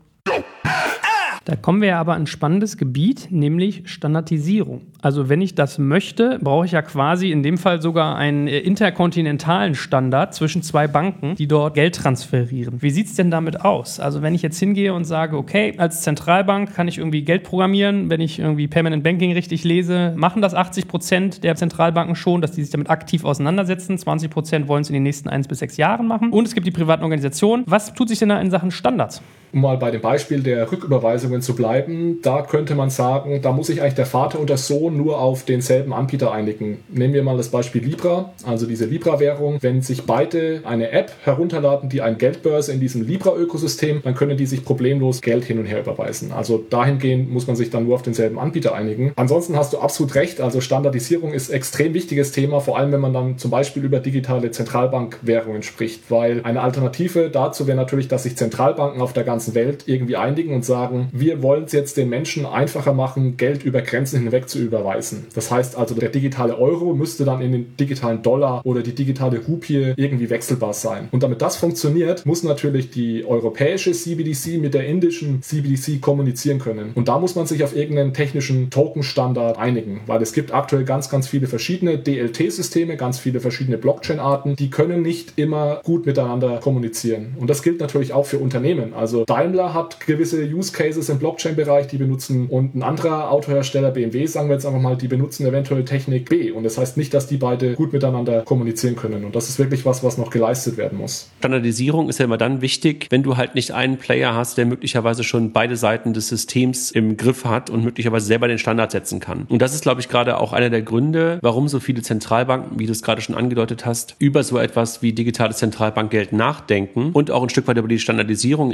Speaker 1: Da kommen wir aber an ein spannendes Gebiet, nämlich Standardisierung. Also wenn ich das möchte, brauche ich ja quasi in dem Fall sogar einen interkontinentalen Standard zwischen zwei Banken, die dort Geld transferieren. Wie sieht es denn damit aus? Also wenn ich jetzt hingehe und sage, okay, als Zentralbank kann ich irgendwie Geld programmieren, wenn ich irgendwie Permanent Banking richtig lese, machen das achtzig Prozent der Zentralbanken schon, dass die sich damit aktiv auseinandersetzen. zwanzig Prozent wollen es in den nächsten eins bis sechs Jahren machen. Und es gibt die privaten Organisationen. Was tut sich denn da in Sachen Standards?
Speaker 3: Um mal bei dem Beispiel der Rücküberweisungen zu bleiben, da könnte man sagen, da muss sich eigentlich der Vater und der Sohn nur auf denselben Anbieter einigen. Nehmen wir mal das Beispiel Libra, also diese Libra-Währung. Wenn sich beide eine App herunterladen, die eine Geldbörse in diesem Libra-Ökosystem, dann können die sich problemlos Geld hin und her überweisen. Also dahingehend muss man sich dann nur auf denselben Anbieter einigen. Ansonsten hast du absolut recht, also Standardisierung ist ein extrem wichtiges Thema, vor allem wenn man dann zum Beispiel über digitale Zentralbankwährungen spricht, weil eine Alternative dazu wäre natürlich, dass sich Zentralbanken auf der ganzen Welt irgendwie einigen und sagen, wir wollen es jetzt den Menschen einfacher machen, Geld über Grenzen hinweg zu überweisen. Das heißt also, der digitale Euro müsste dann in den digitalen Dollar oder die digitale Rupie irgendwie wechselbar sein. Und damit das funktioniert, muss natürlich die europäische C B D C mit der indischen C B D C kommunizieren können. Und da muss man sich auf irgendeinen technischen Token-Standard einigen, weil es gibt aktuell ganz, ganz viele verschiedene D L T-Systeme, ganz viele verschiedene Blockchain-Arten, die können nicht immer gut miteinander kommunizieren. Und das gilt natürlich auch für Unternehmen. Also Daimler hat gewisse Use Cases im Blockchain-Bereich, die benutzen, und ein anderer Autohersteller, B M W, sagen wir jetzt einfach mal, die benutzen eventuell Technik B. Und das heißt nicht, dass die beide gut miteinander kommunizieren können. Und das ist wirklich was, was noch geleistet werden muss.
Speaker 2: Standardisierung ist ja immer dann wichtig, wenn du halt nicht einen Player hast, der möglicherweise schon beide Seiten des Systems im Griff hat und möglicherweise selber den Standard setzen kann. Und das ist, glaube ich, gerade auch einer der Gründe, warum so viele Zentralbanken, wie du es gerade schon angedeutet hast, über so etwas wie digitales Zentralbankgeld nachdenken und auch ein Stück weit über die Standardisierung im nächsten Schritt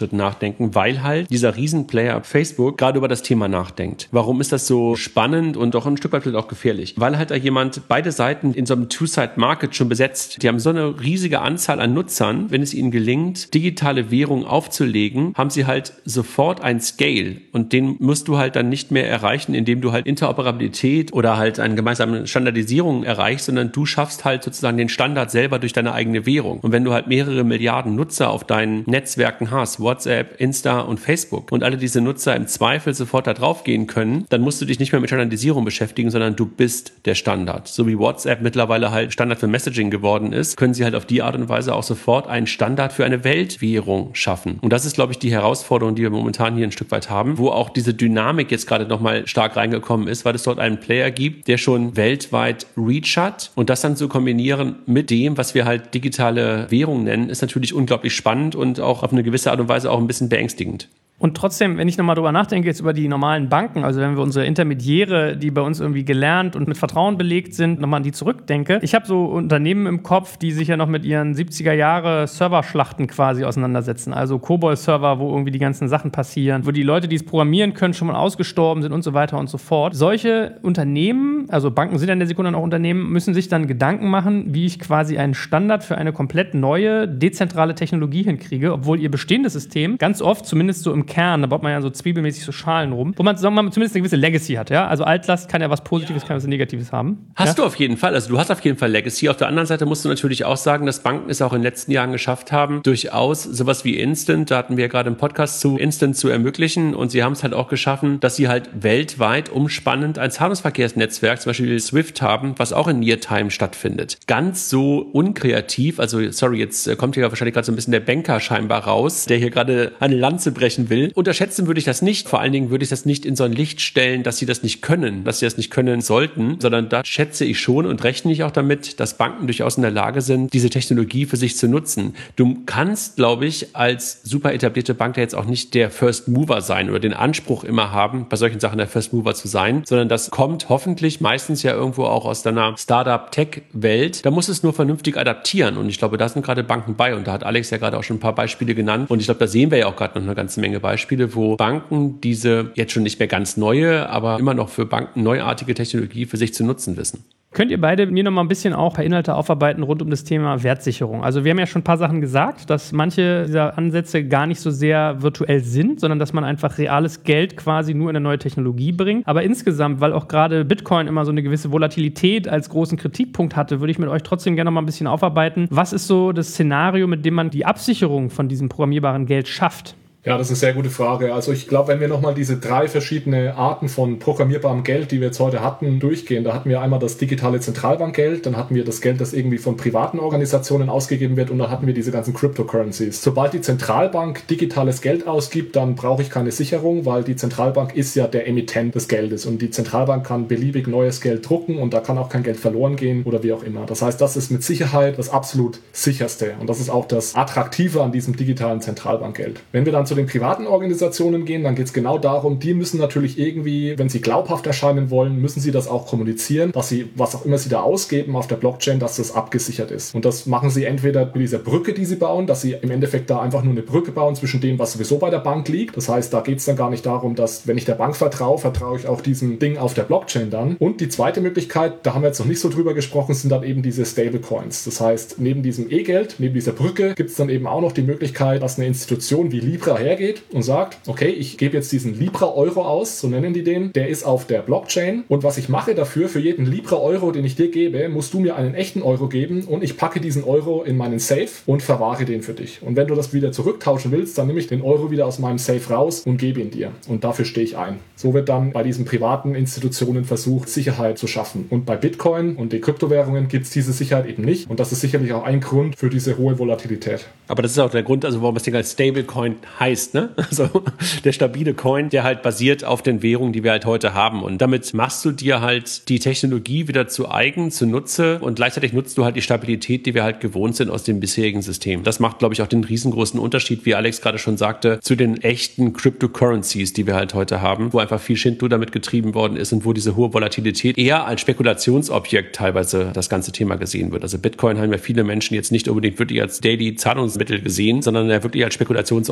Speaker 2: Schritt nachdenken, weil halt dieser Riesenplayer Facebook gerade über das Thema nachdenkt. Warum ist das so spannend und doch ein Stück weit auch gefährlich? Weil halt da jemand beide Seiten in so einem Two-Side-Market schon besetzt. Die haben so eine riesige Anzahl an Nutzern. Wenn es ihnen gelingt, digitale Währung aufzulegen, haben sie halt sofort ein Scale und den musst du halt dann nicht mehr erreichen, indem du halt Interoperabilität oder halt eine gemeinsame Standardisierung erreichst, sondern du schaffst halt sozusagen den Standard selber durch deine eigene Währung. Und wenn du halt mehrere Milliarden Nutzer auf deinen Netzwerken hast, WhatsApp, Insta und Facebook, und alle diese Nutzer im Zweifel sofort da drauf gehen können, dann musst du dich nicht mehr mit Standardisierung beschäftigen, sondern du bist der Standard. So wie WhatsApp mittlerweile halt Standard für Messaging geworden ist, können sie halt auf die Art und Weise auch sofort einen Standard für eine Weltwährung schaffen. Und das ist, glaube ich, die Herausforderung, die wir momentan hier ein Stück weit haben, wo auch diese Dynamik jetzt gerade nochmal stark reingekommen ist, weil es dort einen Player gibt, der schon weltweit Reach hat, und das dann zu kombinieren mit dem, was wir halt digitale Währung nennen, ist natürlich unglaublich spannend und auch auf eine gewisse Art und Weise auch ein bisschen beängstigend.
Speaker 1: Und trotzdem, wenn ich nochmal drüber nachdenke, jetzt über die normalen Banken, also wenn wir unsere Intermediäre, die bei uns irgendwie gelernt und mit Vertrauen belegt sind, nochmal an die zurückdenke. Ich habe so Unternehmen im Kopf, die sich ja noch mit ihren siebziger Jahre Serverschlachten quasi auseinandersetzen. Also COBOL-Server, wo irgendwie die ganzen Sachen passieren, wo die Leute, die es programmieren können, schon mal ausgestorben sind und so weiter und so fort. Solche Unternehmen, also Banken sind ja in der Sekunde auch Unternehmen, müssen sich dann Gedanken machen, wie ich quasi einen Standard für eine komplett neue, dezentrale Technologie hinkriege, obwohl ihr bestehendes System ganz oft, zumindest so im Kern, da baut man ja so zwiebelmäßig so Schalen rum, wo man, sagen wir mal, zumindest eine gewisse Legacy hat, ja? Also Altlast kann ja was Positives, ja. kann was Negatives haben.
Speaker 2: Hast
Speaker 1: ja?
Speaker 2: du auf jeden Fall, also du hast auf jeden Fall Legacy. Auf der anderen Seite musst du natürlich auch sagen, dass Banken es auch in den letzten Jahren geschafft haben, durchaus sowas wie Instant, da hatten wir ja gerade einen Podcast zu, Instant zu ermöglichen, und sie haben es halt auch geschaffen, dass sie halt weltweit umspannend ein Zahlungsverkehrsnetzwerk, zum Beispiel SWIFT haben, was auch in Near-Time stattfindet. Ganz so unkreativ, also sorry, jetzt kommt hier wahrscheinlich gerade so ein bisschen der Banker scheinbar raus, der hier gerade eine Lanze brechen will. Unterschätzen würde ich das nicht. Vor allen Dingen würde ich das nicht in so ein Licht stellen, dass sie das nicht können, dass sie das nicht können sollten, sondern da schätze ich schon und rechne ich auch damit, dass Banken durchaus in der Lage sind, diese Technologie für sich zu nutzen. Du kannst, glaube ich, als super etablierte Bank ja jetzt auch nicht der First Mover sein oder den Anspruch immer haben, bei solchen Sachen der First Mover zu sein, sondern das kommt hoffentlich meistens ja irgendwo auch aus deiner Startup-Tech-Welt. Da muss es nur vernünftig adaptieren, und ich glaube, da sind gerade Banken bei, und da hat Alex ja gerade auch schon ein paar Beispiele genannt, und ich glaube, da sehen wir ja auch gerade noch eine ganze Menge Beispiele, wo Banken diese jetzt schon nicht mehr ganz neue, aber immer noch für Banken neuartige Technologie für sich zu nutzen wissen.
Speaker 1: Könnt ihr beide mir noch mal ein bisschen auch ein paar Inhalte aufarbeiten rund um das Thema Wertsicherung? Also wir haben ja schon ein paar Sachen gesagt, dass manche dieser Ansätze gar nicht so sehr virtuell sind, sondern dass man einfach reales Geld quasi nur in eine neue Technologie bringt. Aber insgesamt, weil auch gerade Bitcoin immer so eine gewisse Volatilität als großen Kritikpunkt hatte, würde ich mit euch trotzdem gerne noch mal ein bisschen aufarbeiten. Was ist so das Szenario, mit dem man die Absicherung von diesem programmierbaren Geld schafft?
Speaker 3: Ja, das ist eine sehr gute Frage. Also ich glaube, wenn wir nochmal diese drei verschiedene Arten von programmierbarem Geld, die wir jetzt heute hatten, durchgehen, da hatten wir einmal das digitale Zentralbankgeld, dann hatten wir das Geld, das irgendwie von privaten Organisationen ausgegeben wird, und dann hatten wir diese ganzen Cryptocurrencies. Sobald die Zentralbank digitales Geld ausgibt, dann brauche ich keine Sicherung, weil die Zentralbank ist ja der Emittent des Geldes, und die Zentralbank kann beliebig neues Geld drucken, und da kann auch kein Geld verloren gehen oder wie auch immer. Das heißt, das ist mit Sicherheit das absolut sicherste, und das ist auch das Attraktive an diesem digitalen Zentralbankgeld. Wenn wir dann zu den privaten Organisationen gehen, dann geht es genau darum, die müssen natürlich irgendwie, wenn sie glaubhaft erscheinen wollen, müssen sie das auch kommunizieren, dass sie, was auch immer sie da ausgeben auf der Blockchain, dass das abgesichert ist. Und das machen sie entweder mit dieser Brücke, die sie bauen, dass sie im Endeffekt da einfach nur eine Brücke bauen zwischen dem, was sowieso bei der Bank liegt. Das heißt, da geht es dann gar nicht darum, dass, wenn ich der Bank vertraue, vertraue ich auch diesem Ding auf der Blockchain dann. Und die zweite Möglichkeit, da haben wir jetzt noch nicht so drüber gesprochen, sind dann eben diese Stablecoins. Das heißt, neben diesem E-Geld, neben dieser Brücke, gibt es dann eben auch noch die Möglichkeit, dass eine Institution wie Libra hergeht und sagt, okay, ich gebe jetzt diesen Libra-Euro aus, so nennen die den, der ist auf der Blockchain, und was ich mache dafür, für jeden Libra-Euro, den ich dir gebe, musst du mir einen echten Euro geben, und ich packe diesen Euro in meinen Safe und verwahre den für dich. Und wenn du das wieder zurücktauschen willst, dann nehme ich den Euro wieder aus meinem Safe raus und gebe ihn dir. Und dafür stehe ich ein. So wird dann bei diesen privaten Institutionen versucht, Sicherheit zu schaffen. Und bei Bitcoin und den Kryptowährungen gibt es diese Sicherheit eben nicht. Und das ist sicherlich auch ein Grund für diese hohe Volatilität.
Speaker 2: Aber das ist auch der Grund, also warum das Ding als Stablecoin heißt, ne? Also der stabile Coin, der halt basiert auf den Währungen, die wir halt heute haben. Und damit machst du dir halt die Technologie wieder zu eigen, zunutze, und gleichzeitig nutzt du halt die Stabilität, die wir halt gewohnt sind aus dem bisherigen System. Das macht, glaube ich, auch den riesengroßen Unterschied, wie Alex gerade schon sagte, zu den echten Cryptocurrencies, die wir halt heute haben, wo einfach viel Schindluder damit getrieben worden ist und wo diese hohe Volatilität eher als Spekulationsobjekt teilweise das ganze Thema gesehen wird. Also Bitcoin haben ja viele Menschen jetzt nicht unbedingt wirklich als Daily Zahlungsmittel gesehen, sondern ja wirklich als Spekulationsobjekt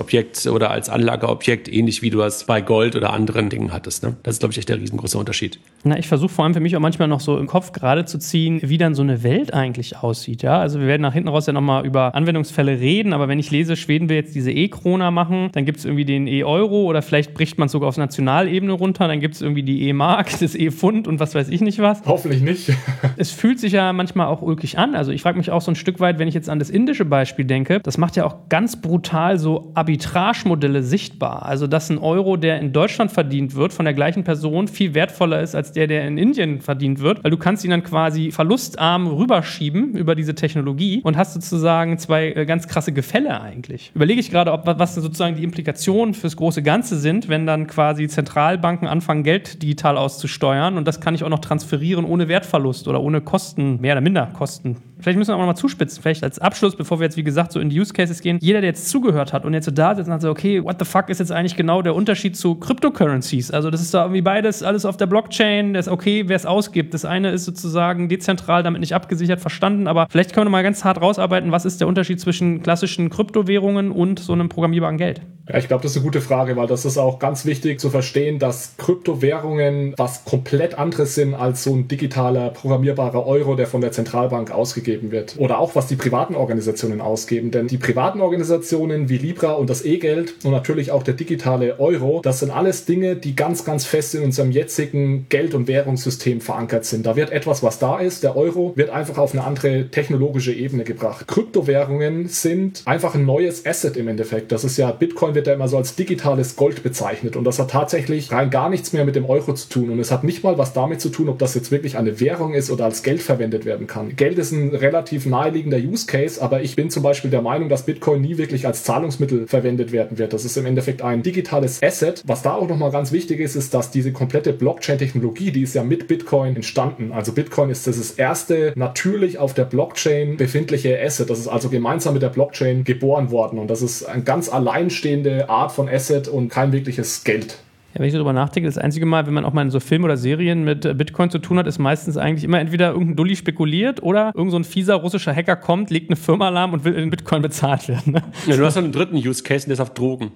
Speaker 2: oder als Anlageobjekt, ähnlich wie du es bei Gold oder anderen Dingen hattest. Ne? Das ist, glaube ich, echt der riesengroße Unterschied.
Speaker 1: Na, ich versuche vor allem für mich auch manchmal noch so im Kopf gerade zu ziehen, wie dann so eine Welt eigentlich aussieht. Ja? Also wir werden nach hinten raus ja nochmal über Anwendungsfälle reden, aber wenn ich lese, Schweden will jetzt diese E-Krona machen, dann gibt es irgendwie den E-Euro oder vielleicht bricht man es sogar auf Nationalebene runter, dann gibt es irgendwie die E-Mark, das E-Pfund und was weiß ich nicht was.
Speaker 3: Hoffentlich nicht.
Speaker 1: Es fühlt sich ja manchmal auch ulkig an. Also ich frage mich auch so ein Stück weit, wenn ich jetzt an das indische Beispiel denke, das macht ja auch ganz brutal so Arbitragemodelle sichtbar. Also dass ein Euro, der in Deutschland verdient wird, von der gleichen Person viel wertvoller ist als der, der in Indien verdient wird, weil du kannst ihn dann quasi verlustarm rüberschieben über diese Technologie und hast sozusagen zwei äh, ganz krasse Gefälle eigentlich. Überlege ich gerade, ob was sozusagen die Implikationen fürs große Ganze sind, wenn dann quasi Zentralbanken anfangen, Geld digital auszusteuern und das kann ich auch noch transferieren ohne Wertverlust oder ohne Kosten, mehr oder minder Kosten. Vielleicht müssen wir auch noch mal zuspitzen, vielleicht als Abschluss, bevor wir jetzt, wie gesagt, so in die Use Cases gehen. Jeder, der jetzt zugehört hat und jetzt so da sitzt und sagt so, okay, what the fuck ist jetzt eigentlich genau der Unterschied zu Cryptocurrencies? Also das ist da irgendwie beides, alles auf der Blockchain, das ist okay, wer es ausgibt. Das eine ist sozusagen dezentral, damit nicht abgesichert, verstanden, aber vielleicht können wir mal ganz hart rausarbeiten, was ist der Unterschied zwischen klassischen Kryptowährungen und so einem programmierbaren Geld?
Speaker 3: Ja, ich glaube, das ist eine gute Frage, weil das ist auch ganz wichtig zu verstehen, dass Kryptowährungen was komplett anderes sind als so ein digitaler, programmierbarer Euro, der von der Zentralbank ausgegeben wird. Oder auch, was die privaten Organisationen ausgeben. Denn die privaten Organisationen wie Libra und das E-Geld und natürlich auch der digitale Euro, das sind alles Dinge, die ganz, ganz fest in unserem jetzigen Geld- und Währungssystem verankert sind. Da wird etwas, was da ist, der Euro, wird einfach auf eine andere technologische Ebene gebracht. Kryptowährungen sind einfach ein neues Asset im Endeffekt. Das ist ja, Bitcoin wird ja immer so als digitales Gold bezeichnet und das hat tatsächlich rein gar nichts mehr mit dem Euro zu tun und es hat nicht mal was damit zu tun, ob das jetzt wirklich eine Währung ist oder als Geld verwendet werden kann. Geld ist ein relativ naheliegender Use Case, aber ich bin zum Beispiel der Meinung, dass Bitcoin nie wirklich als Zahlungsmittel verwendet werden wird. Das ist im Endeffekt ein digitales Asset. Was da auch nochmal ganz wichtig ist, ist, dass diese komplette Blockchain-Technologie, die ist ja mit Bitcoin entstanden. Also Bitcoin ist das erste natürlich auf der Blockchain befindliche Asset. Das ist also gemeinsam mit der Blockchain geboren worden und das ist eine ganz alleinstehende Art von Asset und kein wirkliches Geld.
Speaker 1: Ja, wenn ich darüber nachdenke, das einzige Mal, wenn man auch mal in so Filmen oder Serien mit Bitcoin zu tun hat, ist meistens eigentlich immer entweder irgendein Dulli spekuliert oder irgend so ein fieser russischer Hacker kommt, legt eine Firma alarm und will in Bitcoin bezahlt werden. Ne?
Speaker 2: Ja, du hast noch einen dritten Use Case, der ist auf Drogen.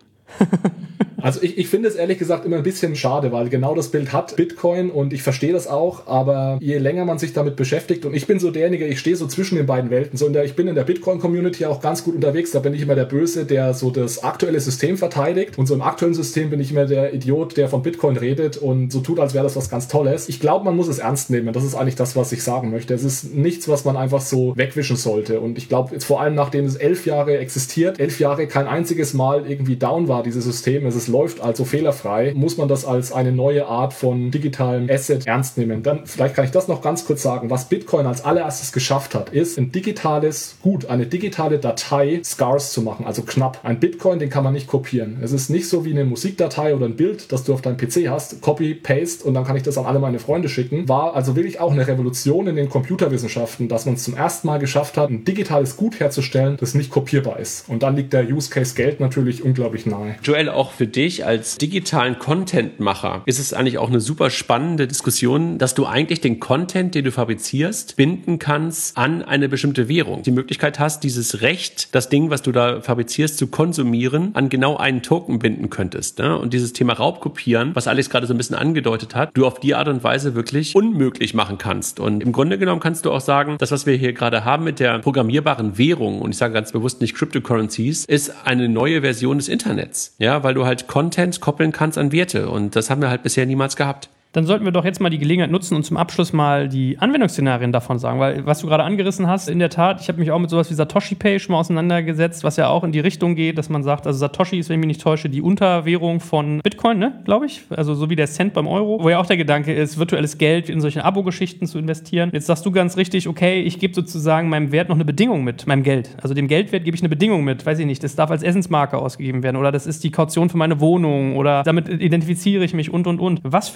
Speaker 3: Also ich, ich finde es ehrlich gesagt immer ein bisschen schade, weil genau das Bild hat Bitcoin und ich verstehe das auch, aber je länger man sich damit beschäftigt und ich bin so derjenige, ich stehe so zwischen den beiden Welten, so in der, ich bin in der Bitcoin-Community auch ganz gut unterwegs, da bin ich immer der Böse, der so das aktuelle System verteidigt und so im aktuellen System bin ich immer der Idiot, der von Bitcoin redet und so tut, als wäre das was ganz Tolles. Ich glaube, man muss es ernst nehmen, das ist eigentlich das, was ich sagen möchte. Es ist nichts, was man einfach so wegwischen sollte und ich glaube, jetzt vor allem nachdem es elf Jahre existiert, elf Jahre kein einziges Mal irgendwie down war, dieses System, es ist läuft also fehlerfrei, muss man das als eine neue Art von digitalem Asset ernst nehmen. Dann vielleicht kann ich das noch ganz kurz sagen. Was Bitcoin als allererstes geschafft hat, ist ein digitales Gut, eine digitale Datei scarce zu machen, also knapp. Ein Bitcoin, den kann man nicht kopieren. Es ist nicht so wie eine Musikdatei oder ein Bild, das du auf deinem P C hast, Copy, Paste und dann kann ich das an alle meine Freunde schicken. War also wirklich auch eine Revolution in den Computerwissenschaften, dass man es zum ersten Mal geschafft hat, ein digitales Gut herzustellen, das nicht kopierbar ist. Und dann liegt der Use Case Geld natürlich unglaublich nahe.
Speaker 2: Joel, auch für dich als digitalen Content-Macher ist es eigentlich auch eine super spannende Diskussion, dass du eigentlich den Content, den du fabrizierst, binden kannst an eine bestimmte Währung. Die Möglichkeit hast, dieses Recht, das Ding, was du da fabrizierst, zu konsumieren, an genau einen Token binden könntest. Ne? Und dieses Thema Raubkopieren, was Alex gerade so ein bisschen angedeutet hat, du auf die Art und Weise wirklich unmöglich machen kannst. Und im Grunde genommen kannst du auch sagen, das, was wir hier gerade haben mit der programmierbaren Währung, und ich sage ganz bewusst nicht Cryptocurrencies, ist eine neue Version des Internets. Ja, weil du halt Content koppeln kannst an Werte und das haben wir halt bisher niemals gehabt.
Speaker 1: Dann sollten wir doch jetzt mal die Gelegenheit nutzen und zum Abschluss mal die Anwendungsszenarien davon sagen, weil was du gerade angerissen hast, in der Tat, ich habe mich auch mit sowas wie Satoshi Pay schon mal auseinandergesetzt, was ja auch in die Richtung geht, dass man sagt, also Satoshi ist, wenn ich mich nicht täusche, die Unterwährung von Bitcoin, ne, glaube ich, also so wie der Cent beim Euro, wo ja auch der Gedanke ist, virtuelles Geld in solche Abo-Geschichten zu investieren. Jetzt sagst du ganz richtig, okay, ich gebe sozusagen meinem Wert noch eine Bedingung mit, meinem Geld. Also dem Geldwert gebe ich eine Bedingung mit, weiß ich nicht, das darf als Essensmarke ausgegeben werden oder das ist die Kaution für meine Wohnung oder damit identifiziere ich mich und, und, und. Was für Use Cases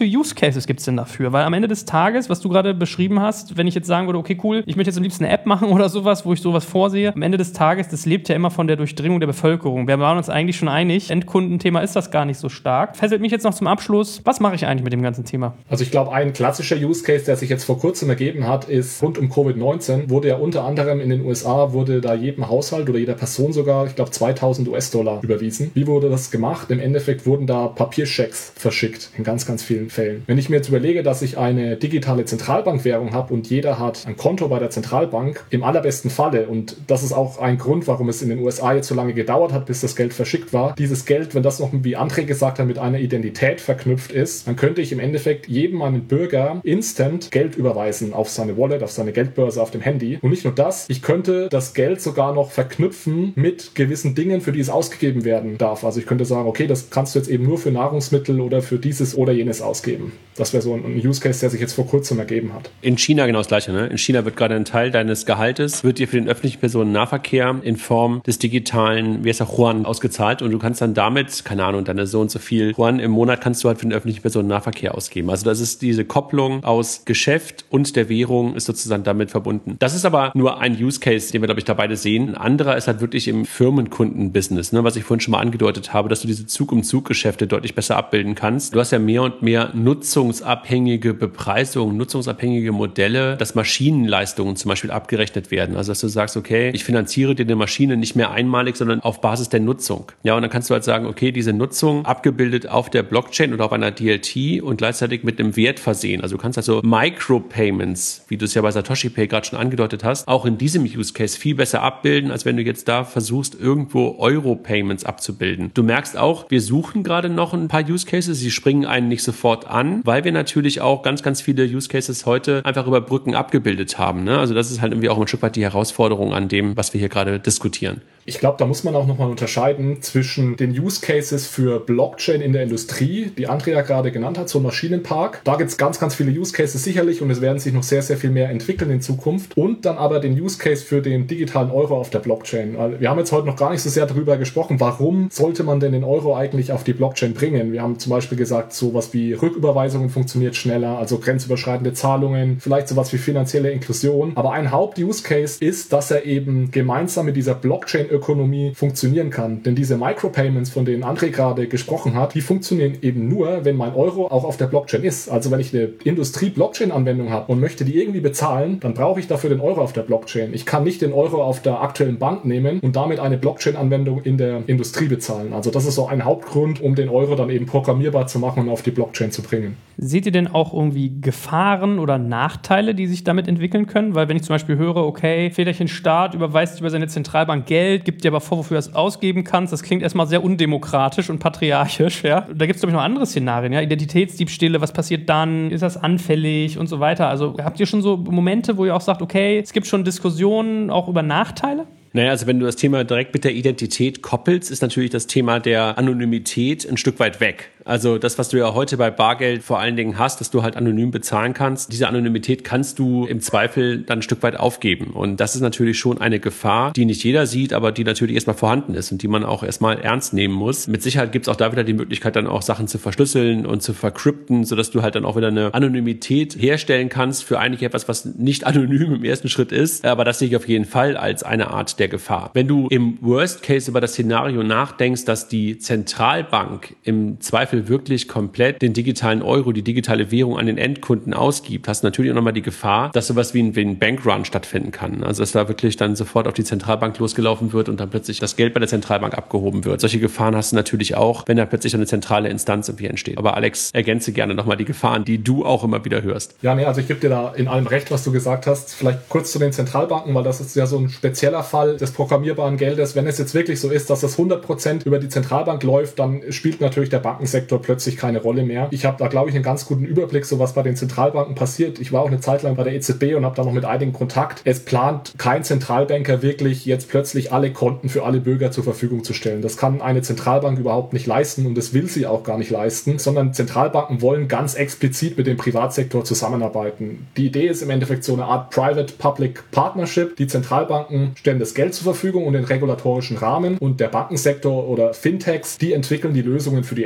Speaker 1: Cases gibt es denn dafür? Weil am Ende des Tages, was du gerade beschrieben hast, wenn ich jetzt sagen würde, okay, cool, ich möchte jetzt am liebsten eine App machen oder sowas, wo ich sowas vorsehe, am Ende des Tages, das lebt ja immer von der Durchdringung der Bevölkerung. Wir waren uns eigentlich schon einig, Endkundenthema ist das gar nicht so stark. Fesselt mich jetzt noch zum Abschluss, was mache ich eigentlich mit dem ganzen Thema?
Speaker 3: Also ich glaube, ein klassischer Use Case, der sich jetzt vor kurzem ergeben hat, ist rund um Covid neunzehn, wurde ja unter anderem in den U S A, wurde da jedem Haushalt oder jeder Person sogar, ich glaube, zweitausend US-Dollar überwiesen. Wie wurde das gemacht? Im Endeffekt wurden da Papierschecks verschickt, in ganz, ganz vielen Fällen. Wenn ich mir jetzt überlege, dass ich eine digitale Zentralbankwährung habe und jeder hat ein Konto bei der Zentralbank, im allerbesten Falle, und das ist auch ein Grund, warum es in den U S A jetzt so lange gedauert hat, bis das Geld verschickt war, dieses Geld, wenn das noch, wie André gesagt hat, mit einer Identität verknüpft ist, dann könnte ich im Endeffekt jedem meinen Bürger instant Geld überweisen auf seine Wallet, auf seine Geldbörse, auf dem Handy. Und nicht nur das, ich könnte das Geld sogar noch verknüpfen mit gewissen Dingen, für die es ausgegeben werden darf. Also ich könnte sagen, okay, das kannst du jetzt eben nur für Nahrungsmittel oder für dieses oder jenes ausgeben. Das wäre so ein Use Case, der sich jetzt vor kurzem ergeben hat.
Speaker 2: In China genau das Gleiche, ne? In China wird gerade ein Teil deines Gehaltes, wird dir für den öffentlichen Personennahverkehr in Form des digitalen, wie heißt das, Yuan ausgezahlt und du kannst dann damit, keine Ahnung, deine so und so viel Yuan im Monat kannst du halt für den öffentlichen Personennahverkehr ausgeben. Also das ist diese Kopplung aus Geschäft und der Währung ist sozusagen damit verbunden. Das ist aber nur ein Use Case, den wir, glaube ich, da beide sehen. Ein anderer ist halt wirklich im Firmenkundenbusiness, ne? Was ich vorhin schon mal angedeutet habe, dass du diese Zug-um-Zug-Geschäfte deutlich besser abbilden kannst. Du hast ja mehr und mehr nutzungsabhängige Bepreisungen, nutzungsabhängige Modelle, dass Maschinenleistungen zum Beispiel abgerechnet werden. Also dass du sagst, okay, ich finanziere dir eine Maschine nicht mehr einmalig, sondern auf Basis der Nutzung. Ja, und dann kannst du halt sagen, okay, diese Nutzung abgebildet auf der Blockchain oder auf einer D L T und gleichzeitig mit einem Wert versehen. Also du kannst also Micropayments, wie du es ja bei Satoshi Pay gerade schon angedeutet hast, auch in diesem Use Case viel besser abbilden, als wenn du jetzt da versuchst, irgendwo Euro-Payments abzubilden. Du merkst auch, wir suchen gerade noch ein paar Use Cases, sie springen einen nicht sofort an, weil wir natürlich auch ganz, ganz viele Use Cases heute einfach über Brücken abgebildet haben. Ne? Also das ist halt irgendwie auch ein Stück weit die Herausforderung an dem, was wir hier gerade diskutieren.
Speaker 3: Ich glaube, da muss man auch nochmal unterscheiden zwischen den Use Cases für Blockchain in der Industrie, die Andrea gerade genannt hat, so ein Maschinenpark. Da gibt es ganz, ganz viele Use Cases sicherlich und es werden sich noch sehr, sehr viel mehr entwickeln in Zukunft. Und dann aber den Use Case für den digitalen Euro auf der Blockchain. Wir haben jetzt heute noch gar nicht so sehr darüber gesprochen, warum sollte man denn den Euro eigentlich auf die Blockchain bringen? Wir haben zum Beispiel gesagt, sowas wie Rücküberweisungen funktioniert schneller, also grenzüberschreitende Zahlungen, vielleicht sowas wie finanzielle Inklusion. Aber ein Haupt-Use Case ist, dass er eben gemeinsam mit dieser Blockchain Ökonomie funktionieren kann. Denn diese Micropayments, von denen André gerade gesprochen hat, die funktionieren eben nur, wenn mein Euro auch auf der Blockchain ist. Also wenn ich eine Industrie-Blockchain-Anwendung habe und möchte die irgendwie bezahlen, dann brauche ich dafür den Euro auf der Blockchain. Ich kann nicht den Euro auf der aktuellen Bank nehmen und damit eine Blockchain-Anwendung in der Industrie bezahlen. Also das ist so ein Hauptgrund, um den Euro dann eben programmierbar zu machen und auf die Blockchain zu bringen.
Speaker 1: Seht ihr denn auch irgendwie Gefahren oder Nachteile, die sich damit entwickeln können? Weil wenn ich zum Beispiel höre, okay, Väterchen Staat überweist über seine Zentralbank Geld, gibt dir aber vor, wofür du das ausgeben kannst, das klingt erstmal sehr undemokratisch und patriarchisch. Ja? Da gibt es, glaube ich, noch andere Szenarien. Ja? Identitätsdiebstähle, was passiert dann? Ist das anfällig und so weiter? Also habt ihr schon so Momente, wo ihr auch sagt, okay, es gibt schon Diskussionen auch über Nachteile?
Speaker 2: Naja, also wenn du das Thema direkt mit der Identität koppelst, ist natürlich das Thema der Anonymität ein Stück weit weg. Also das, was du ja heute bei Bargeld vor allen Dingen hast, dass du halt anonym bezahlen kannst, diese Anonymität kannst du im Zweifel dann ein Stück weit aufgeben. Und das ist natürlich schon eine Gefahr, die nicht jeder sieht, aber die natürlich erstmal vorhanden ist und die man auch erstmal ernst nehmen muss. Mit Sicherheit gibt es auch da wieder die Möglichkeit, dann auch Sachen zu verschlüsseln und zu vercrypten, sodass du halt dann auch wieder eine Anonymität herstellen kannst für eigentlich etwas, was nicht anonym im ersten Schritt ist. Aber das sehe ich auf jeden Fall als eine Art der Gefahr. Wenn du im Worst Case über das Szenario nachdenkst, dass die Zentralbank im Zweifel wirklich komplett den digitalen Euro, die digitale Währung an den Endkunden ausgibt, hast du natürlich auch nochmal die Gefahr, dass sowas wie ein, wie ein Bankrun stattfinden kann. Also dass da wirklich dann sofort auf die Zentralbank losgelaufen wird und dann plötzlich das Geld bei der Zentralbank abgehoben wird. Solche Gefahren hast du natürlich auch, wenn da plötzlich eine zentrale Instanz irgendwie entsteht. Aber Alex, ergänze gerne nochmal die Gefahren, die du auch immer wieder hörst.
Speaker 3: Ja, nee, also ich gebe dir da in allem recht, was du gesagt hast. Vielleicht kurz zu den Zentralbanken, weil das ist ja so ein spezieller Fall des programmierbaren Geldes. Wenn es jetzt wirklich so ist, dass das hundert Prozent über die Zentralbank läuft, dann spielt natürlich der Bankensektor plötzlich keine Rolle mehr. Ich habe da, glaube ich, einen ganz guten Überblick, so was bei den Zentralbanken passiert. Ich war auch eine Zeit lang bei der E Z B und habe da noch mit einigen Kontakt. Es plant kein Zentralbanker wirklich, jetzt plötzlich alle Konten für alle Bürger zur Verfügung zu stellen. Das kann eine Zentralbank überhaupt nicht leisten und das will sie auch gar nicht leisten, sondern Zentralbanken wollen ganz explizit mit dem Privatsektor zusammenarbeiten. Die Idee ist im Endeffekt so eine Art Private-Public Partnership. Die Zentralbanken stellen das Geld zur Verfügung und den regulatorischen Rahmen und der Bankensektor oder Fintechs, die entwickeln die Lösungen für die Endkunden.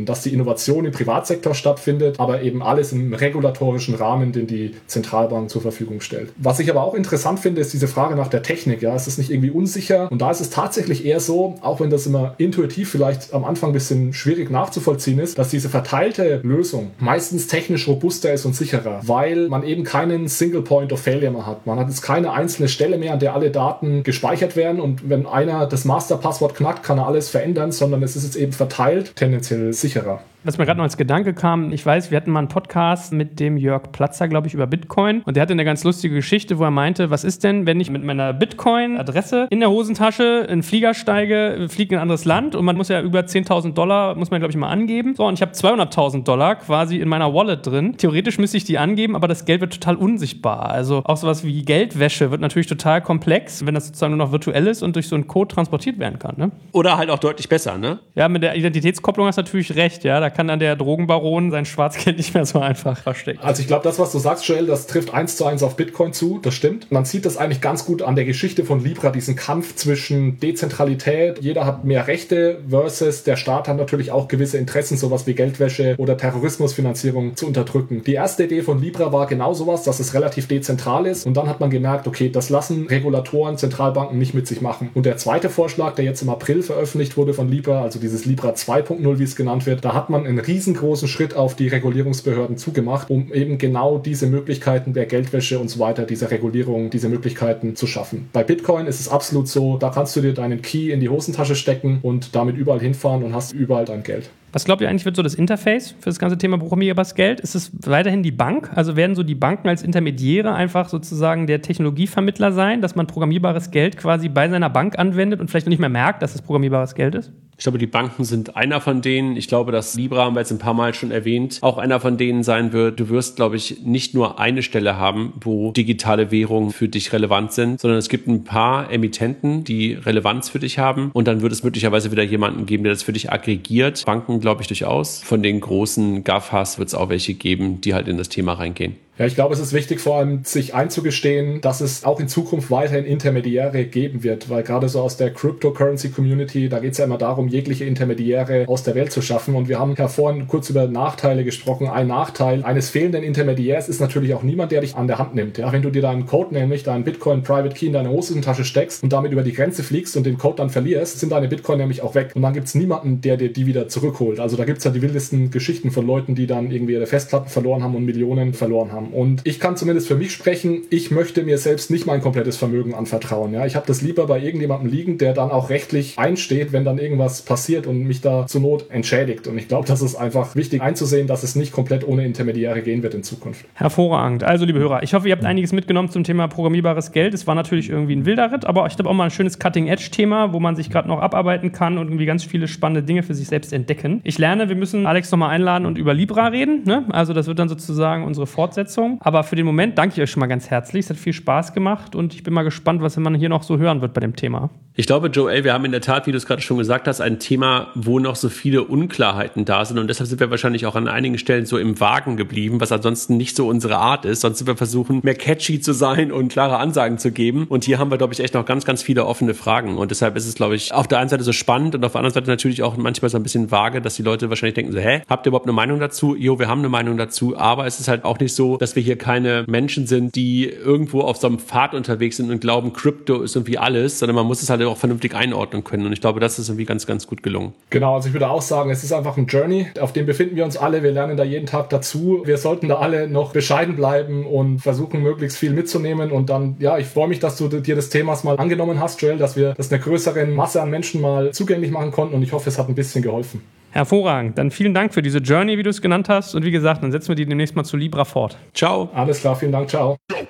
Speaker 3: eben, dass die Innovation im Privatsektor stattfindet, aber eben alles im regulatorischen Rahmen, den die Zentralbank zur Verfügung stellt. Was ich aber auch interessant finde, ist diese Frage nach der Technik. Ja, ist es nicht irgendwie unsicher? Und da ist es tatsächlich eher so, auch wenn das immer intuitiv vielleicht am Anfang ein bisschen schwierig nachzuvollziehen ist, dass diese verteilte Lösung meistens technisch robuster ist und sicherer, weil man eben keinen Single Point of Failure mehr hat. Man hat jetzt keine einzelne Stelle mehr, an der alle Daten gespeichert werden und wenn einer das Masterpasswort knackt, kann er alles verändern, sondern es ist jetzt eben verteilt, tendenziell sicherer.
Speaker 1: Was mir gerade noch als Gedanke kam, ich weiß, wir hatten mal einen Podcast mit dem Jörg Platzer, glaube ich, über Bitcoin und der hatte eine ganz lustige Geschichte, wo er meinte, was ist denn, wenn ich mit meiner Bitcoin-Adresse in der Hosentasche in den Flieger steige, fliege in ein anderes Land und man muss ja über zehntausend Dollar, muss man glaube ich mal angeben. So, und ich habe zweihunderttausend Dollar quasi in meiner Wallet drin. Theoretisch müsste ich die angeben, aber das Geld wird total unsichtbar. Also auch sowas wie Geldwäsche wird natürlich total komplex, wenn das sozusagen nur noch virtuell ist und durch so einen Code transportiert werden kann. Ne?
Speaker 2: Oder halt auch deutlich besser, ne?
Speaker 1: Ja, mit der Identitätskopplung hast du natürlich recht, ja, da kann dann der Drogenbaron sein Schwarzgeld nicht mehr so einfach verstecken.
Speaker 3: Also ich glaube, das, was du sagst, Joel, das trifft eins zu eins auf Bitcoin zu, das stimmt. Man sieht das eigentlich ganz gut an der Geschichte von Libra, diesen Kampf zwischen Dezentralität, jeder hat mehr Rechte versus der Staat hat natürlich auch gewisse Interessen, sowas wie Geldwäsche oder Terrorismusfinanzierung zu unterdrücken. Die erste Idee von Libra war genau sowas, dass es relativ dezentral ist und dann hat man gemerkt, okay, das lassen Regulatoren, Zentralbanken nicht mit sich machen. Und der zweite Vorschlag, der jetzt im April veröffentlicht wurde von Libra, also dieses Libra zwei Punkt null, wie es genannt wird, da hat man einen riesengroßen Schritt auf die Regulierungsbehörden zugemacht, um eben genau diese Möglichkeiten der Geldwäsche und so weiter, diese Regulierung, diese Möglichkeiten zu schaffen. Bei Bitcoin ist es absolut so, da kannst du dir deinen Key in die Hosentasche stecken und damit überall hinfahren und hast überall dein Geld.
Speaker 1: Was glaubt ihr eigentlich, wird so das Interface für das ganze Thema programmierbares Geld? Ist es weiterhin die Bank? Also werden so die Banken als Intermediäre einfach sozusagen der Technologievermittler sein, dass man programmierbares Geld quasi bei seiner Bank anwendet und vielleicht noch nicht mehr merkt, dass es programmierbares Geld ist?
Speaker 2: Ich glaube, die Banken sind einer von denen. Ich glaube, dass Libra, haben wir jetzt ein paar Mal schon erwähnt, auch einer von denen sein wird. Du wirst, glaube ich, nicht nur eine Stelle haben, wo digitale Währungen für dich relevant sind, sondern es gibt ein paar Emittenten, die Relevanz für dich haben. Und dann wird es möglicherweise wieder jemanden geben, der das für dich aggregiert. Banken, glaube ich, durchaus. Von den großen G A F As wird es auch welche geben, die halt in das Thema reingehen.
Speaker 3: Ja, ich glaube, es ist wichtig, vor allem sich einzugestehen, dass es auch in Zukunft weiterhin Intermediäre geben wird, weil gerade so aus der Cryptocurrency-Community, da geht es ja immer darum, jegliche Intermediäre aus der Welt zu schaffen und wir haben ja vorhin kurz über Nachteile gesprochen. Ein Nachteil eines fehlenden Intermediärs ist natürlich auch niemand, der dich an der Hand nimmt. Ja, wenn du dir deinen Code, nämlich deinen Bitcoin Private Key in deine Hosentasche steckst und damit über die Grenze fliegst und den Code dann verlierst, sind deine Bitcoin nämlich auch weg und dann gibt es niemanden, der dir die wieder zurückholt. Also da gibt es ja die wildesten Geschichten von Leuten, die dann irgendwie ihre Festplatten verloren haben und Millionen verloren haben. Und ich kann zumindest für mich sprechen, ich möchte mir selbst nicht mein komplettes Vermögen anvertrauen. Ja, ich habe das lieber bei irgendjemandem liegen, der dann auch rechtlich einsteht, wenn dann irgendwas passiert und mich da zur Not entschädigt. Und ich glaube, das ist einfach wichtig einzusehen, dass es nicht komplett ohne Intermediäre gehen wird in Zukunft.
Speaker 1: Hervorragend. Also, liebe Hörer, ich hoffe, ihr habt einiges mitgenommen zum Thema programmierbares Geld. Es war natürlich irgendwie ein wilder Ritt, aber ich glaube auch mal ein schönes Cutting-Edge-Thema, wo man sich gerade noch abarbeiten kann und irgendwie ganz viele spannende Dinge für sich selbst entdecken. Ich lerne, wir müssen Alex nochmal einladen und über Libra reden. Ne? Also das wird dann sozusagen unsere Fortsetzung. Aber für den Moment danke ich euch schon mal ganz herzlich. Es hat viel Spaß gemacht und ich bin mal gespannt, was man hier noch so hören wird bei dem Thema.
Speaker 2: Ich glaube, Joel, wir haben in der Tat, wie du es gerade schon gesagt hast, ein Thema, wo noch so viele Unklarheiten da sind und deshalb sind wir wahrscheinlich auch an einigen Stellen so im Wagen geblieben, was ansonsten nicht so unsere Art ist. Sonst sind wir versuchen, mehr catchy zu sein und klare Ansagen zu geben und hier haben wir, glaube ich, echt noch ganz, ganz viele offene Fragen und deshalb ist es, glaube ich, auf der einen Seite so spannend und auf der anderen Seite natürlich auch manchmal so ein bisschen vage, dass die Leute wahrscheinlich denken so, hä, habt ihr überhaupt eine Meinung dazu? Jo, wir haben eine Meinung dazu, aber es ist halt auch nicht so, dass wir hier keine Menschen sind, die irgendwo auf so einem Pfad unterwegs sind und glauben, Krypto ist irgendwie alles, sondern man muss es halt auch vernünftig einordnen können. Und ich glaube, das ist irgendwie ganz, ganz gut gelungen.
Speaker 3: Genau, also ich würde auch sagen, es ist einfach ein Journey, auf dem befinden wir uns alle. Wir lernen da jeden Tag dazu. Wir sollten da alle noch bescheiden bleiben und versuchen, möglichst viel mitzunehmen. Und dann, ja, ich freue mich, dass du dir des Themas mal angenommen hast, Joel, dass wir das einer größeren Masse an Menschen mal zugänglich machen konnten. Und ich hoffe, es hat ein bisschen geholfen.
Speaker 1: Hervorragend. Dann vielen Dank für diese Journey, wie du es genannt hast. Und wie gesagt, dann setzen wir die demnächst mal zu Libra fort.
Speaker 2: Ciao.
Speaker 3: Alles klar, vielen Dank. Ciao.